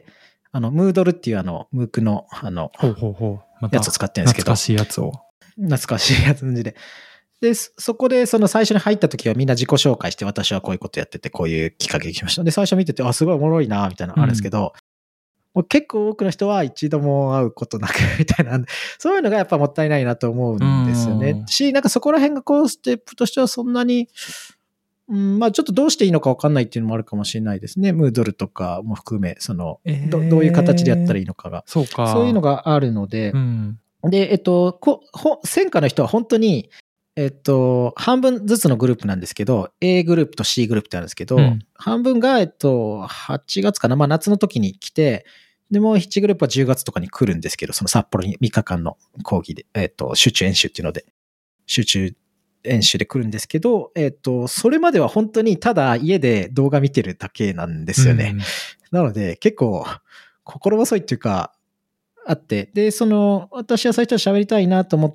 ムードルっていうムークの、やつを使ってるんですけど。 懐かしいやつを。 懐かしいやつで。で、そこで最初に入った時はみんな自己紹介して、私はこういうことやってて、こういうきっかけが来ました。で、最初見てて、すごいおもろいな、みたいなのあるんですけど、もう結構多くの人は一度も会うことなく、みたいな、そういうのがやっぱもったいないなと思うんですよね。なんかそこら辺がステップとしてはそんなに、まあちょっとどうしていいのか分かんないっていうのもあるかもしれないですね。ムードルとかも含め、どういう形でやったらいいのかが。そういうのがあるので、で、専科の人は本当に、半分ずつのグループなんですけど、A グループと C グループってあるんですけど、半分が、8月かな、まあ夏の時に来て、でも1グループは10月とかに来るんですけど、その札幌に3日間の講義で、集中演習っていうので、集中演習で来るんですけど、それまでは本当にただ家で動画見てるだけなんですよね。なので結構心細いっていうか、あって、で、私は最初は喋りたいなと思って、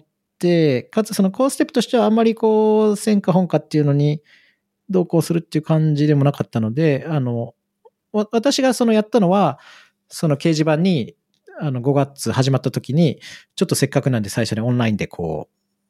かつコーステップとしてはあんまり専科本科っていうのに同行するっていう感じでもなかったので、私がやったのは、掲示板に、5月始まった時に、ちょっとせっかくなんで最初にオンラインでGoogle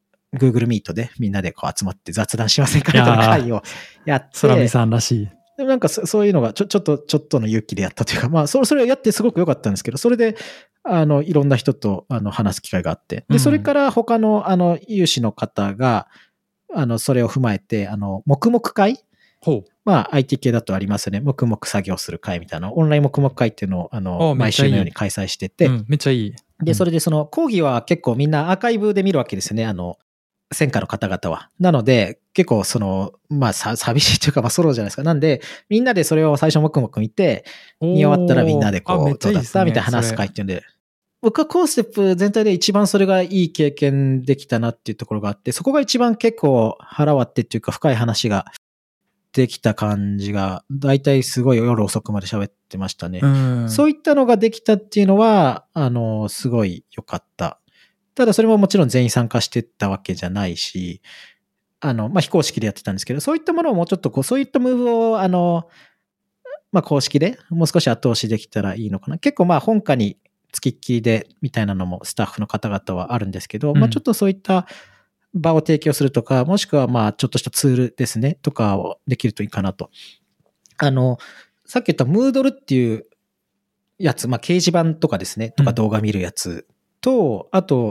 Meet でみんなで集まって雑談しませんかみたいな会をやって。 空見さんらしい。 でもなんかそういうのがちょっとの勇気でやったというか、まあそれをやってすごく良かったんですけど、それで、いろんな人と話す機会があって、で、それから他の有志の方が、それを踏まえて、黙々会まあ IT 系だとありますね。黙々作業する会みたいな、オンライン黙々会っていうのを毎週のように開催してて、 めっちゃいい。 で、それで講義は結構みんなアーカイブで見るわけですよね。専科の方々は。なので、結構まあ寂しいというか、まあソロじゃないですか。なんで、みんなでそれを最初黙々見て、見終わったらみんなでどうだったみたいな話す会っていうんで、僕はコーステップ全体で一番それがいい経験できたなっていうところがあって、そこが一番結構腹割ってっていうか深い話ができた感じが、だいたいすごい夜遅くまで喋ってましたね。そういったのができたっていうのは、すごい良かった。ただそれももちろん全員参加してたわけじゃないし、まあ、非公式でやってたんですけど、そういったものをもうちょっとそういったムーブを、まあ、公式でもう少し後押しできたらいいのかな。結構まあ、本科に付きっきりでみたいなのもスタッフの方々はあるんですけど、まあ、ちょっとそういった場を提供するとか、もしくはまあ、ちょっとしたツールですね、とかをできるといいかなと。さっき言ったムードルっていうやつ、まあ、掲示板とかですね、とか動画見るやつと、あと、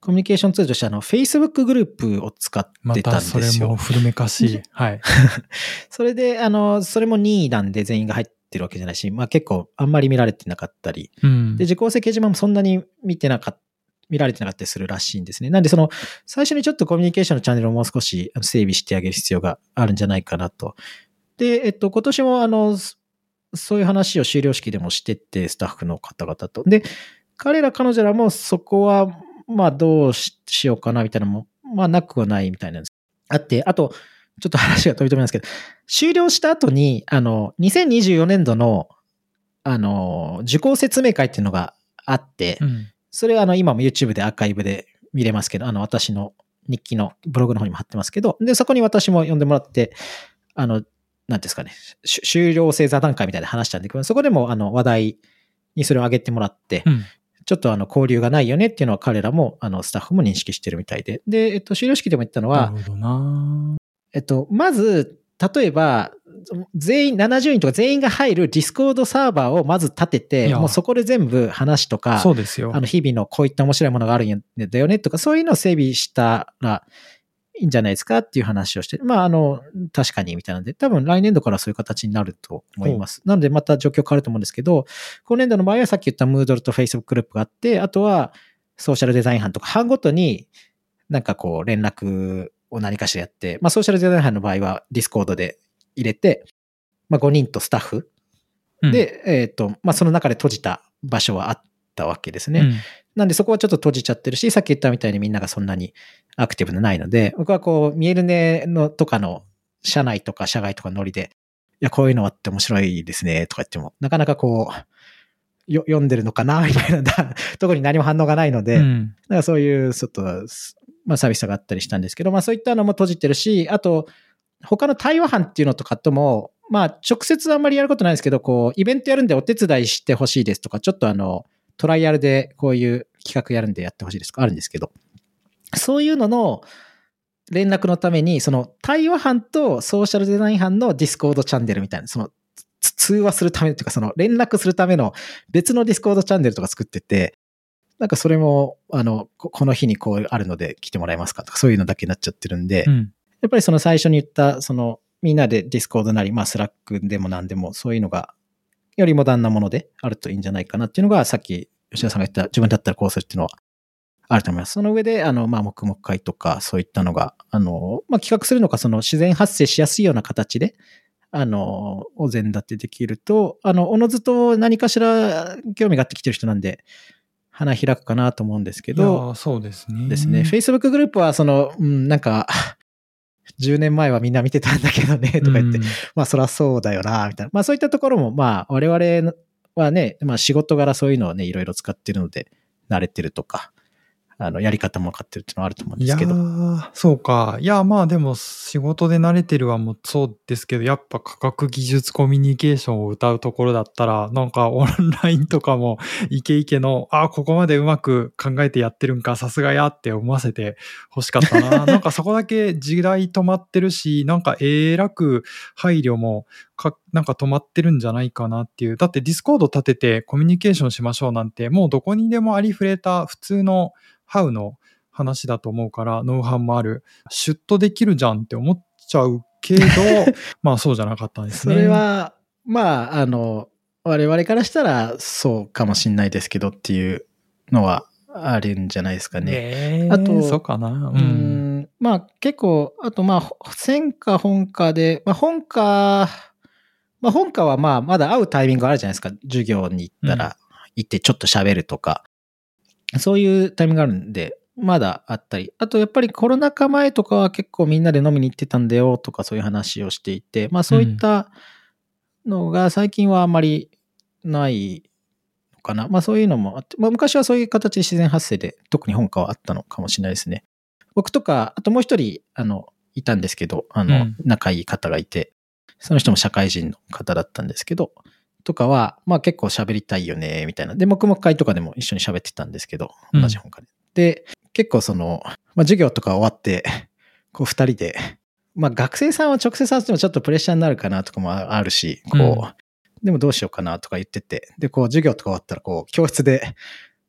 コミュニケーションツールとしてFacebook グループを使ってたんですよ。 またそれも古めかしい。はい。 それで、それも任意なんで全員が入ってるわけじゃないし、まあ結構あんまり見られてなかったり、で、受講生掲示板もそんなに見られてなかったりするらしいんですね。なんで最初にちょっとコミュニケーションのチャンネルをもう少し整備してあげる必要があるんじゃないかなと。で、今年もそういう話を修了式でもしてって、スタッフの方々と。で、彼女らもそこは、まあどうしようかなみたいなのも、まあなくはないみたいなんです。あって、あと、ちょっと話が飛び止めなんですけど、修了した後に、2024年度の、受講説明会っていうのがあって、それは今も YouTube でアーカイブで見れますけど、私の日記のブログの方にも貼ってますけど、で、そこに私も呼んでもらって、なんですかね、修了生座談会みたいな話したんだけど、そこでも話題にそれを上げてもらって、ちょっと交流がないよねっていうのは彼らも、スタッフも認識してるみたいで。で、修了式でも言ったのは、 なるほどな。 まず、例えば、全員、70人とか全員が入るディスコードサーバーをまず立てて、もうそこで全部話とか、 そうですよ。 日々のこういった面白いものがあるんだよねとか、そういうのを整備したらいいんじゃないですかっていう話をして、まあ、確かにみたいなんで、多分来年度からそういう形になると思います。なのでまた状況変わると思うんですけど、今年度の場合はさっき言った Moodle と Facebook グループがあって、あとはソーシャルデザイン班とか班ごとになんかこう連絡を何かしらやって、まあソーシャルデザイン班の場合は Discord で入れて、まあ5人とスタッフで、まあその中で閉じた場所はあったわけですね。なんでそこはちょっと閉じちゃってるし、さっき言ったみたいにみんながそんなにアクティブでないので、僕はこう、見えるねのとかの社内とか社外とかノリで、いや、こういうのあって面白いですね、とか言っても、なかなかこう、読んでるのかなみたいなところに何も反応がないので、だからそういうちょっと、まあ寂しさがあったりしたんですけど、まあそういったのも閉じてるし、あと、他の対話班っていうのとかとも、まあ直接あんまりやることないですけど、こう、イベントやるんでお手伝いしてほしいですとか、ちょっとトライアルでこういう企画やるんでやってほしいですとかあるんですけど、そういうのの連絡のために、その対話班とソーシャルデザイン班のディスコードチャンネルみたいな、その通話するためというか、その連絡するための別のディスコードチャンネルとか作ってて、なんかそれも、この日にこうあるので来てもらえますかとか、そういうのだけになっちゃってるんで、やっぱりその最初に言った、そのみんなでディスコードなり、まあスラックでも何でもそういうのがよりモダンなものであるといいんじゃないかなっていうのが、さっき吉田さんが言った自分だったらこうするっていうのはあると思います。その上で、まあ、黙々会とかそういったのが、まあ、企画するのか、その自然発生しやすいような形で、お膳立てできると、おのずと何かしら興味があってきてる人なんで、花開くかなと思うんですけど、 そうですね。 ですね。Facebook グループは、なんか、10年前はみんな見てたんだけどね、とか言って、まあ、そらそうだよな、みたいな。まあ、そういったところも、まあ、我々はね、まあ、仕事柄そういうのをね、いろいろ使ってるので、慣れてるとか、やり方も分かってるっていうのはあると思うんですけど。 いやそうか。いや、まあでも仕事で慣れてるはもうそうですけど、やっぱ科学技術コミュニケーションを謳うところだったら、なんかオンラインとかもイケイケの、ここまでうまく考えてやってるんか、さすがやって思わせて欲しかったな。なんかそこだけ時代止まってるし、なんか楽配慮もなんか止まってるんじゃないかなっていう。だってディスコード立ててコミュニケーションしましょうなんて、もうどこにでもありふれた普通のハウの話だと思うから、ノウハウもある。シュッとできるじゃんって思っちゃうけど、まあそうじゃなかったんですね。 それは、まあ、我々からしたらそうかもしれないですけどっていうのはあるんじゃないですかね。あと、 そうかな。 まあ結構、あとまあ、専科本科で、まあ本科はまあまだ会うタイミングあるじゃないですか。授業に行ったら、行ってちょっと喋るとか。そういうタイミングがあるんで、まだあったり。あとやっぱりコロナ禍前とかは結構みんなで飲みに行ってたんだよとかそういう話をしていて、まあそういったのが最近はあんまりないのかな。まあそういうのもあって、まあ昔はそういう形で自然発生で特に本科はあったのかもしれないですね。僕とか、あともう一人、いたんですけど、仲いい方がいて、その人も社会人の方だったんですけど、とかは、まあ結構喋りたいよね、みたいな。で、黙々会とかでも一緒に喋ってたんですけど、同じ本科で。で、結構まあ授業とか終わって、こう二人で、まあ学生さんは直接会ってもちょっとプレッシャーになるかなとかもあるし、こう、でもどうしようかなとか言ってて、で、こう授業とか終わったら、こう教室で、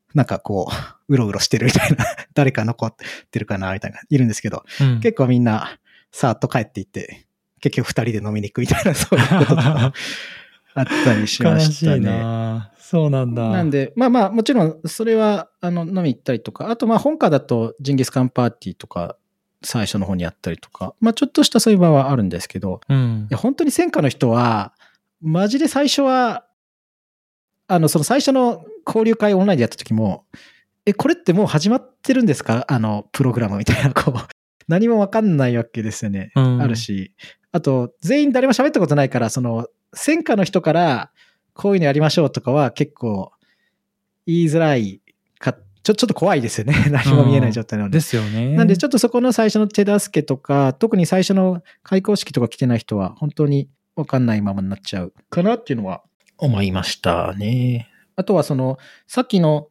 なんかこう、うろうろしてるみたいな、誰か残ってるかなみたいな、いるんですけど、結構みんな、さーっと帰っていって、結局2人で飲みに行くみたいな、そういうこととかもあったりしましたね。 悲しいな。そうなんだ。 なんで、まあもちろん、それは、飲み行ったりとか、あと本家だとジンギスカンパーティーとか、最初の方にやったりとか、ちょっとしたそういう場はあるんですけど、いや本当に戦火の人は、マジで最初は、その最初の交流会オンラインでやった時も、これってもう始まってるんですか？プログラムみたいな、こう、何もわかんないわけですよね。あるし。あと、全員誰も喋ったことないから、戦火の人から、こういうのやりましょうとかは結構、言いづらいか、ちょっと怖いですよね。何も見えない状態なので。 ですよね。 なんで、ちょっとそこの最初の手助けとか、特に最初の開講式とか来てない人は、本当にわかんないままになっちゃうかなっていうのは思いましたね。あとはさっきの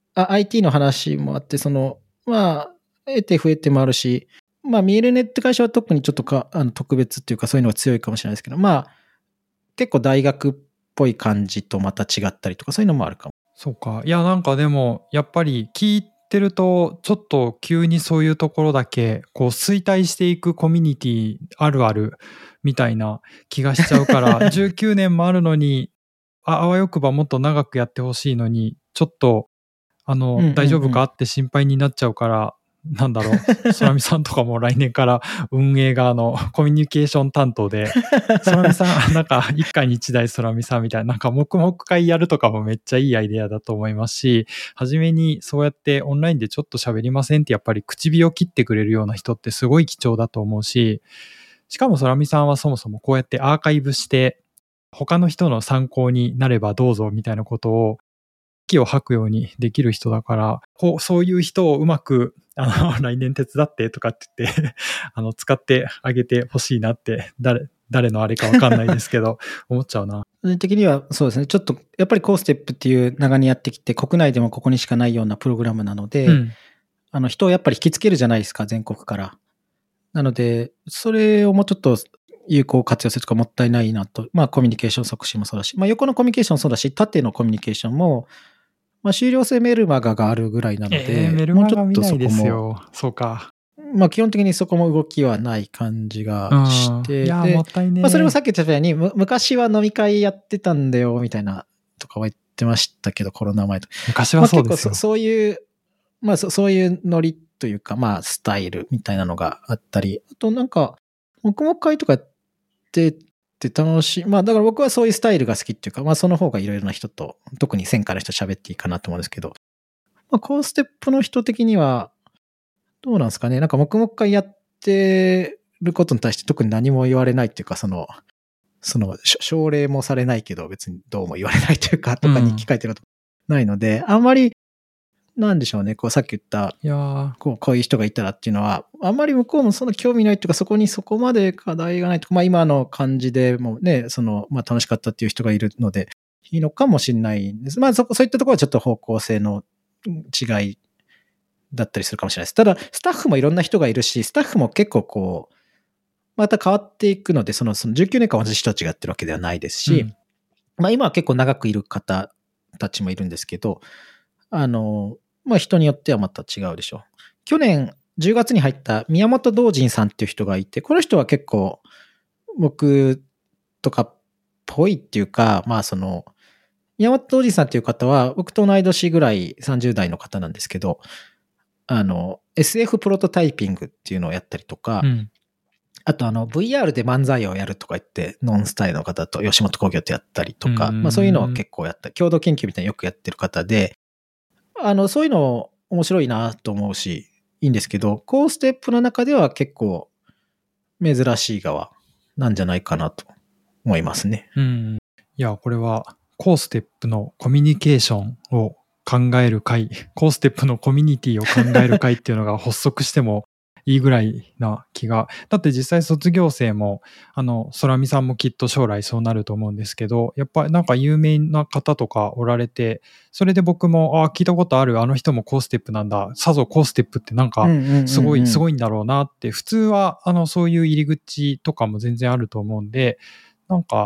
IT の話もあって、得て増えてもあるし、見えるねって会社は特にちょっと特別っていうかそういうのが強いかもしれないですけど、結構大学っぽい感じとまた違ったりとか、そういうのもあるかも。 そうか。いや、なんかでも、やっぱり聞いてると、ちょっと急にそういうところだけ、こう衰退していくコミュニティあるあるみたいな気がしちゃうから、19年もあるのに、あわよくばもっと長くやってほしいのに、ちょっと、大丈夫かって心配になっちゃうから、なんだろう、空見さんとかも来年から運営側のコミュニケーション担当で、空見さん、なんか一家に一台空見さんみたいな、なんか黙々会やるとかもめっちゃいいアイデアだと思いますし、初めにそうやってオンラインでちょっと喋りませんってやっぱり口火を切ってくれるような人ってすごい貴重だと思うし、しかも空見さんはそもそもこうやってアーカイブして、他の人の参考になればどうぞみたいなことを息を吐くようにできる人だから、そういう人をうまく来年手伝ってとかって言って使ってあげてほしいなって誰のあれか分かんないですけど思っちゃうな。 個人的にはそうですね。ちょっとやっぱりコーステップっていう長年やってきて、国内でもここにしかないようなプログラムなので、人をやっぱり引きつけるじゃないですか、全国から。なので、それをもうちょっと有効活用するとかもったいないなと。コミュニケーション促進もそうだし、横のコミュニケーションもそうだし、縦のコミュニケーションも、修了生メルマガがあるぐらいなので、 メルマガ見ないですよ。そうか。 基本的にそこも動きはない感じがして、 いや、もったいね。 それもさっき言ったように、昔は飲み会やってたんだよ、みたいな、とかは言ってましたけど、コロナ前と。 昔はそうですよ。 結構そういう、そういうノリというか、スタイルみたいなのがあったり、あとなんか、黙々会とかやってて楽しい。だから僕はそういうスタイルが好きっていうか、その方がいろいろな人と、特に1000から人喋っていいかなと思うんですけど、コーステップの人的には、どうなんですかね。なんか黙々会やってることに対して特に何も言われないっていうか、奨励もされないけど別にどうも言われないというか、とかに聞かれてることないので、あんまり、なんでしょうね。さっき言った、こういう人がいたらっていうのは、あんまり向こうもそんな興味ないっていうか、そこにそこまで課題がないとか、今の感じでもね、楽しかったっていう人がいるので、いいのかもしれないんです。そういったところはちょっと方向性の違いだったりするかもしれないです。ただ、スタッフもいろんな人がいるし、スタッフも結構また変わっていくので、その19年間同じ人たちがやってるわけではないですし、今は結構長くいる方たちもいるんですけど、人によってはまた違うでしょう。去年10月に入った宮本道人さんっていう人がいて、この人は結構僕とかっぽいっていうか、宮本道人さんっていう方は僕と同い年ぐらい30代の方なんですけど、SF プロトタイピングっていうのをやったりとか、あとVR で漫才をやるとか言って、ノンスタイルの方と吉本興業とやったりとか、そういうのを結構やった、共同研究みたいによくやってる方で、そういうの面白いなと思うし、いいんですけど、コーステップの中では結構珍しい側なんじゃないかなと思いますね。 いや、これはコーステップのコミュニケーションを考える会、コーステップのコミュニティを考える会っていうのが発足してもいいぐらいな気が。だって実際卒業生も、空見さんもきっと将来そうなると思うんですけど、やっぱりなんか有名な方とかおられて、それで僕も、聞いたことある、あの人もコーステップなんだ、さぞコーステップってなんかすごいんだろうなって、普通はそういう入り口とかも全然あると思うんで、なんか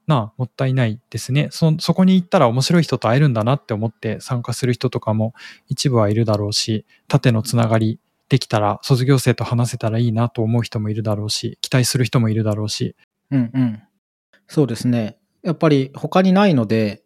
もったいないですね。そこに行ったら面白い人と会えるんだなって思って参加する人とかも一部はいるだろうし、縦のつながりできたら卒業生と話せたらいいなと思う人もいるだろうし、期待する人もいるだろうし。 うんうん。そうですね。やっぱり他にないので、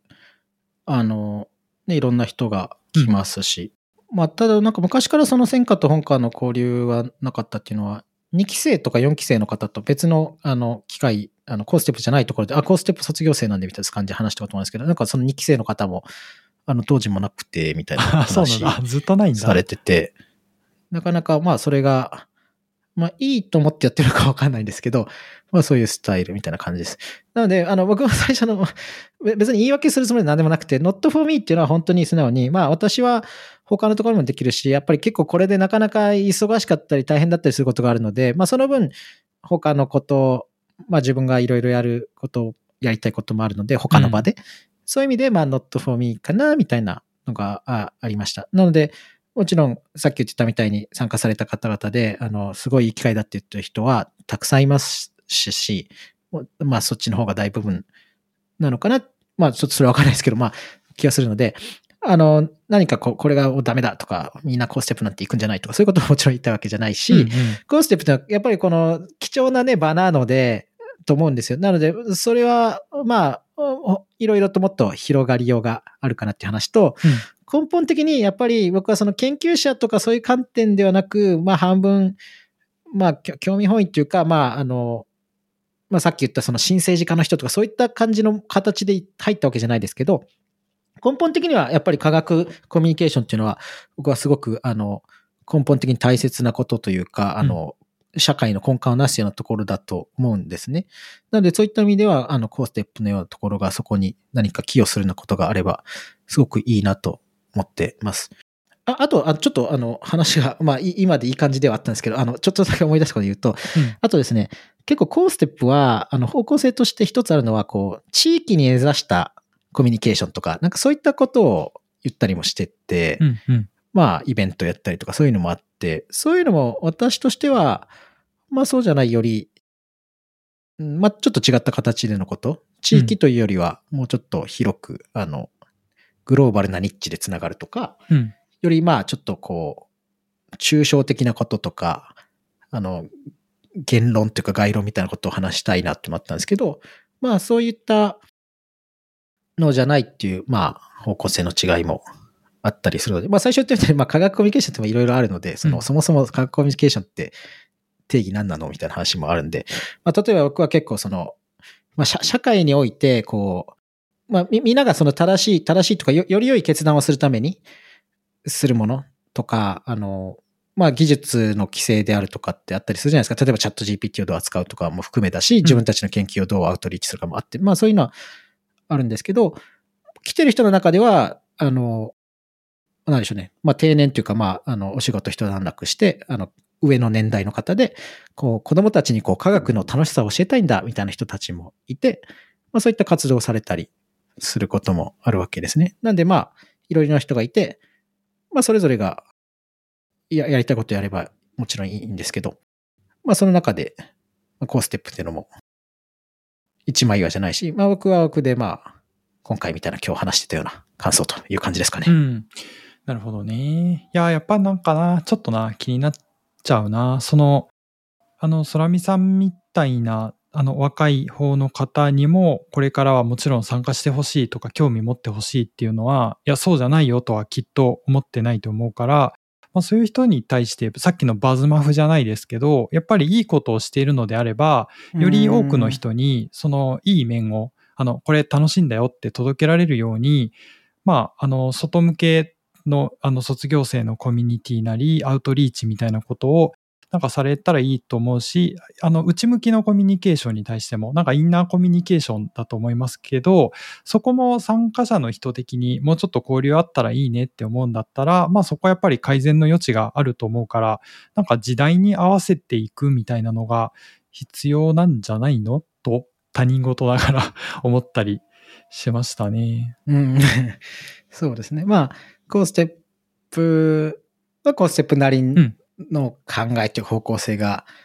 いろんな人が来ますし。まあ、ただなんか昔からその専科と本科の交流はなかったっていうのは、2期生とか4期生の方と別の、機会、コーステップじゃないところで、コーステップ卒業生なんでみたいな感じで話したこともあるんですけど、なんかその2期生の方も、当時もなくて、みたいな話ずっとないんだ。 されてて、なかなかまあそれが、まあいいと思ってやってるのかわかんないんですけど、まあそういうスタイルみたいな感じです。なので、僕は最初の、別に言い訳するつもりは何でもなくて、not for me っていうのは本当に素直に、まあ私は他のところもできるし、やっぱり結構これでなかなか忙しかったり大変だったりすることがあるので、まあその分、他のこと、まあ自分がいろいろやることを、やりたいこともあるので、他の場で。そういう意味で、まあ not for me かな、みたいなのがありました。なので、もちろん、さっき言ってたみたいに参加された方々で、すごいいい機会だって言ってる人はたくさんいますし、まあそっちの方が大部分なのかな。まあちょっとそれはわかんないですけど、まあ気がするので、何かこれがダメだとか、みんなコーステップなんて行くんじゃないとか、そういうことももちろん言ったわけじゃないし、コーステップってのはやっぱりこの貴重なね、場なので、と思うんですよ。なので、それは、まあ、いろいろともっと広がりようがあるかなっていう話と、根本的にやっぱり僕はその研究者とかそういう観点ではなく、まあ半分、まあ興味本位っていうか、まあまあさっき言ったその新政治家の人とかそういった感じの形で入ったわけじゃないですけど、根本的にはやっぱり科学コミュニケーションっていうのは僕はすごく根本的に大切なことというか、社会の根幹をなすようなところだと思うんですね。なのでそういった意味ではコーステップのようなところがそこに何か寄与するようなことがあればすごくいいなと思ってます。あと、ちょっと話が、まあ今でいい感じではあったんですけど、ちょっとだけ思い出したことで言うと、あとですね、結構コーステップは、方向性として一つあるのは、こう、地域に根ざしたコミュニケーションとか、なんかそういったことを言ったりもしてて、まあイベントやったりとかそういうのもあって、そういうのも私としては、まあそうじゃないより、まあちょっと違った形でのこと、地域というよりはもうちょっと広く、グローバルなニッチでつながるとか、よりまあちょっとこう、抽象的なこととか、言論というか概論みたいなことを話したいなって思ったんですけど、まあそういったのじゃないっていう、まあ方向性の違いもあったりするので、まあ最初言ったように、まあ科学コミュニケーションってもいろいろあるので、そもそも科学コミュニケーションって定義何なのみたいな話もあるんで、まあ例えば僕は結構まあ社会において、こう、まあみんながその正しいとかより良い決断をするためにするものとか、まあ技術の規制であるとかってあったりするじゃないですか。例えばチャット GPT をどう扱うとかも含めだし、自分たちの研究をどうアウトリーチするかもあって、まあそういうのはあるんですけど、来てる人の中では、なんでしょうね。まあ定年というか、まあ、お仕事一段落して、上の年代の方で、こう、子供たちにこう、科学の楽しさを教えたいんだ、みたいな人たちもいて、まあそういった活動をされたりすることもあるわけですね。なんでまあ、いろいろな人がいて、まあそれぞれがやりたいことやればもちろんいいんですけど、まあその中で、コーステップっていうのも一枚岩じゃないし、まあ僕は僕でまあ、今回みたいな今日話してたような感想という感じですかね。 なるほどね。いや、やっぱなんかな、ちょっとな、気になっちゃうな。空見さんみたいな、若い方の方にも、これからはもちろん参加してほしいとか、興味持ってほしいっていうのは、いや、そうじゃないよとはきっと思ってないと思うから、まあ、そういう人に対して、さっきのバズマフじゃないですけど、やっぱりいいことをしているのであれば、より多くの人に、そのいい面を、これ楽しいんだよって届けられるように、まあ、外向けの、卒業生のコミュニティなり、アウトリーチみたいなことを、なんかされたらいいと思うし、内向きのコミュニケーションに対しても、なんかインナーコミュニケーションだと思いますけど、そこも参加者の人的にもうちょっと交流あったらいいねって思うんだったら、まあそこはやっぱり改善の余地があると思うから、なんか時代に合わせていくみたいなのが必要なんじゃないのと他人事ながら思ったりしましたね。 そうですね。まあ、コーステップはコーステップなりの考えという方向性が、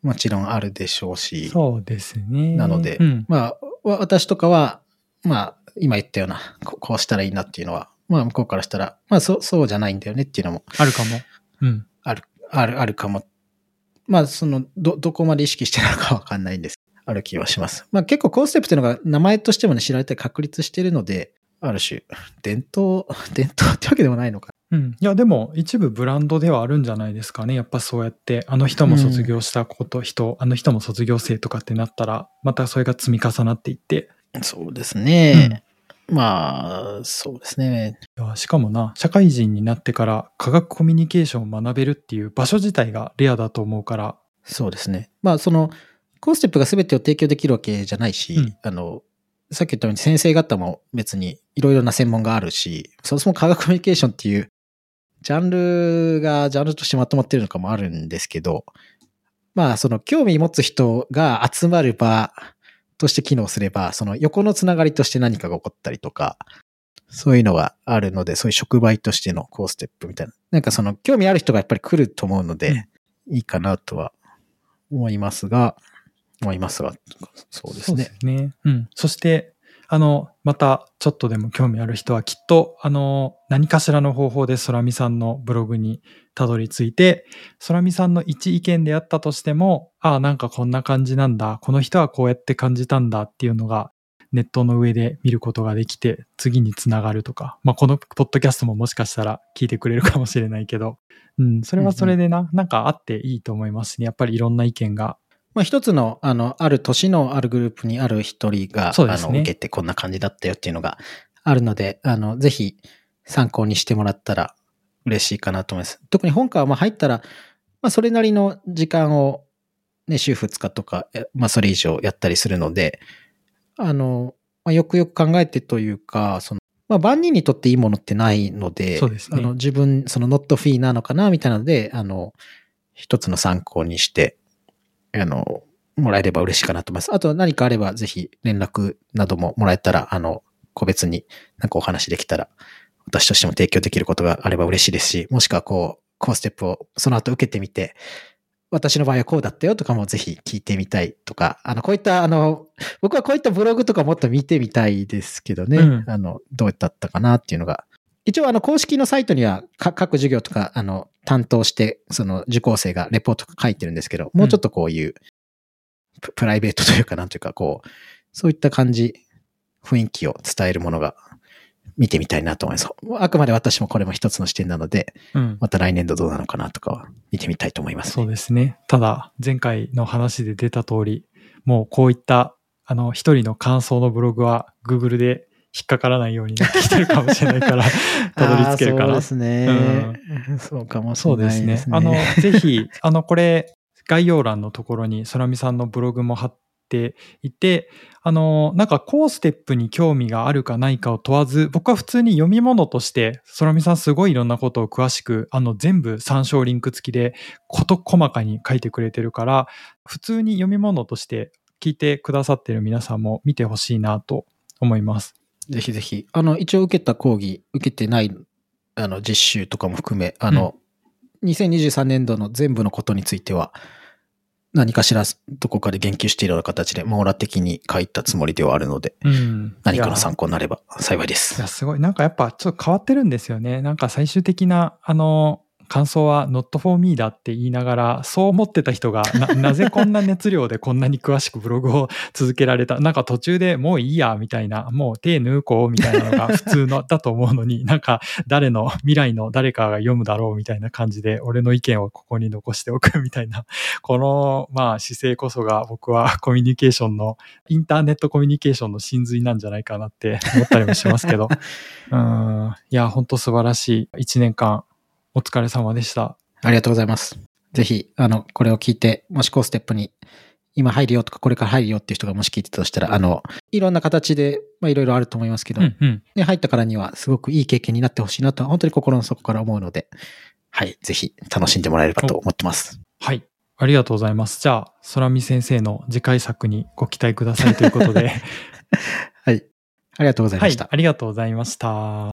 もちろんあるでしょうし。 そうですね。 なので、私とかは、今言ったような、こうしたらいいなっていうのは、向こうからしたら、そうじゃないんだよねっていうのも。 あるかも。 あるかも。どこまで意識してるのかわかんないんです。ある気はします。結構コーステップっていうのが名前としてもね、知られて確立しているので、ある種、伝統ってわけでもないのか。 いや、でも一部ブランドではあるんじゃないですかね。やっぱそうやって、あの人も卒業したあの人も卒業生とかってなったら、またそれが積み重なっていって。 そうですね。そうですね。 しかもな、社会人になってから科学コミュニケーションを学べるっていう場所自体がレアだと思うから。 そうですね。コーステップが全てを提供できるわけじゃないし、さっき言ったように先生方も別にいろいろな専門があるし、そもそも科学コミュニケーションっていうジャンルとしてまとまってるのかもあるんですけど、興味持つ人が集まる場として機能すれば、その横のつながりとして何かが起こったりとか、そういうのがあるので、そういう触媒としてのコーステップみたいな。なんか興味ある人がやっぱり来ると思うので、いいかなとは思いますが、そうですね。 そうですね。そして、またちょっとでも興味ある人はきっと、何かしらの方法で空見さんのブログにたどり着いて、空見さんの一意見であったとしても、なんかこんな感じなんだ、この人はこうやって感じたんだっていうのが、ネットの上で見ることができて、次につながるとか、このポッドキャストももしかしたら聞いてくれるかもしれないけど、それはそれでなんかあっていいと思いますね。やっぱりいろんな意見が。 一つの、ある年のあるグループにある一人が、受けてこんな感じだったよっていうのがあるので、ぜひ参考にしてもらったら嬉しいかなと思います。特に本科は入ったら、それなりの時間をね、週2日とか、それ以上やったりするので、よくよく考えてというか、万人にとっていいものってないので、 そうですね。 自分、not fee なのかなみたいなので、一つの参考にして、もらえれば嬉しいかなと思います。あと何かあればぜひ連絡などももらえたら、個別になんかお話できたら、私としても提供できることがあれば嬉しいですし、もしくはコーステップをその後受けてみて、私の場合はこうだったよとかもぜひ聞いてみたいとか、こういった、僕はこういったブログとかもっと見てみたいですけどね、どうだったかなっていうのが。一応公式のサイトには各授業とか担当して受講生がレポート書いてるんですけど、もうちょっとこういうプライベートというかなんというかそういった感じ、雰囲気を伝えるものが見てみたいなと思います。あくまで私もこれも一つの視点なので、また来年度どうなのかなとかは見てみたいと思います、ね。 そうですね。ただ前回の話で出た通り、もうこういった一人の感想のブログは Google で引っかからないようになってきてるかもしれないからたどり着けるかな。 そうですね、そうかもしれないですね。 そうですね。ぜひこれ概要欄のところに空見さんのブログも貼っていて、なんかコーステップに興味があるかないかを問わず、僕は普通に読み物として空見さんすごいいろんなことを詳しく全部参照リンク付きで事細かに書いてくれてるから、普通に読み物として聞いてくださってる皆さんも見てほしいなと思います。 ぜひぜひ。一応受けた講義、受けてない、実習とかも含め、2023年度の全部のことについては、何かしらどこかで言及しているような形で、網羅的に書いたつもりではあるので、何かの参考になれば幸いです。 いや、すごい。なんかやっぱちょっと変わってるんですよね。なんか最終的な、感想は not for me だって言いながら、そう思ってた人が なぜこんな熱量でこんなに詳しくブログを続けられた、なんか途中でもういいやみたいな、もう手抜こうみたいなのが普通のだと思うのに、なんか未来の誰かが読むだろうみたいな感じで、俺の意見をここに残しておくみたいな、この姿勢こそが僕はコミュニケーションの、インターネットコミュニケーションの真髄なんじゃないかなって思ったりもしますけど、いや本当素晴らしい1年間お疲れ様でした。 ありがとうございます。ぜひ、これを聞いて、もしコーステップに今入るよとか、これから入るよっていう人がもし聞いてたとしたら、いろんな形で、いろいろあると思いますけど、入ったからにはすごくいい経験になってほしいなと、本当に心の底から思うので、はい、ぜひ楽しんでもらえればと思ってます。 はい。ありがとうございます。じゃあ、空見先生の次回作にご期待くださいということで。 はい。ありがとうございました。 はい、ありがとうございました。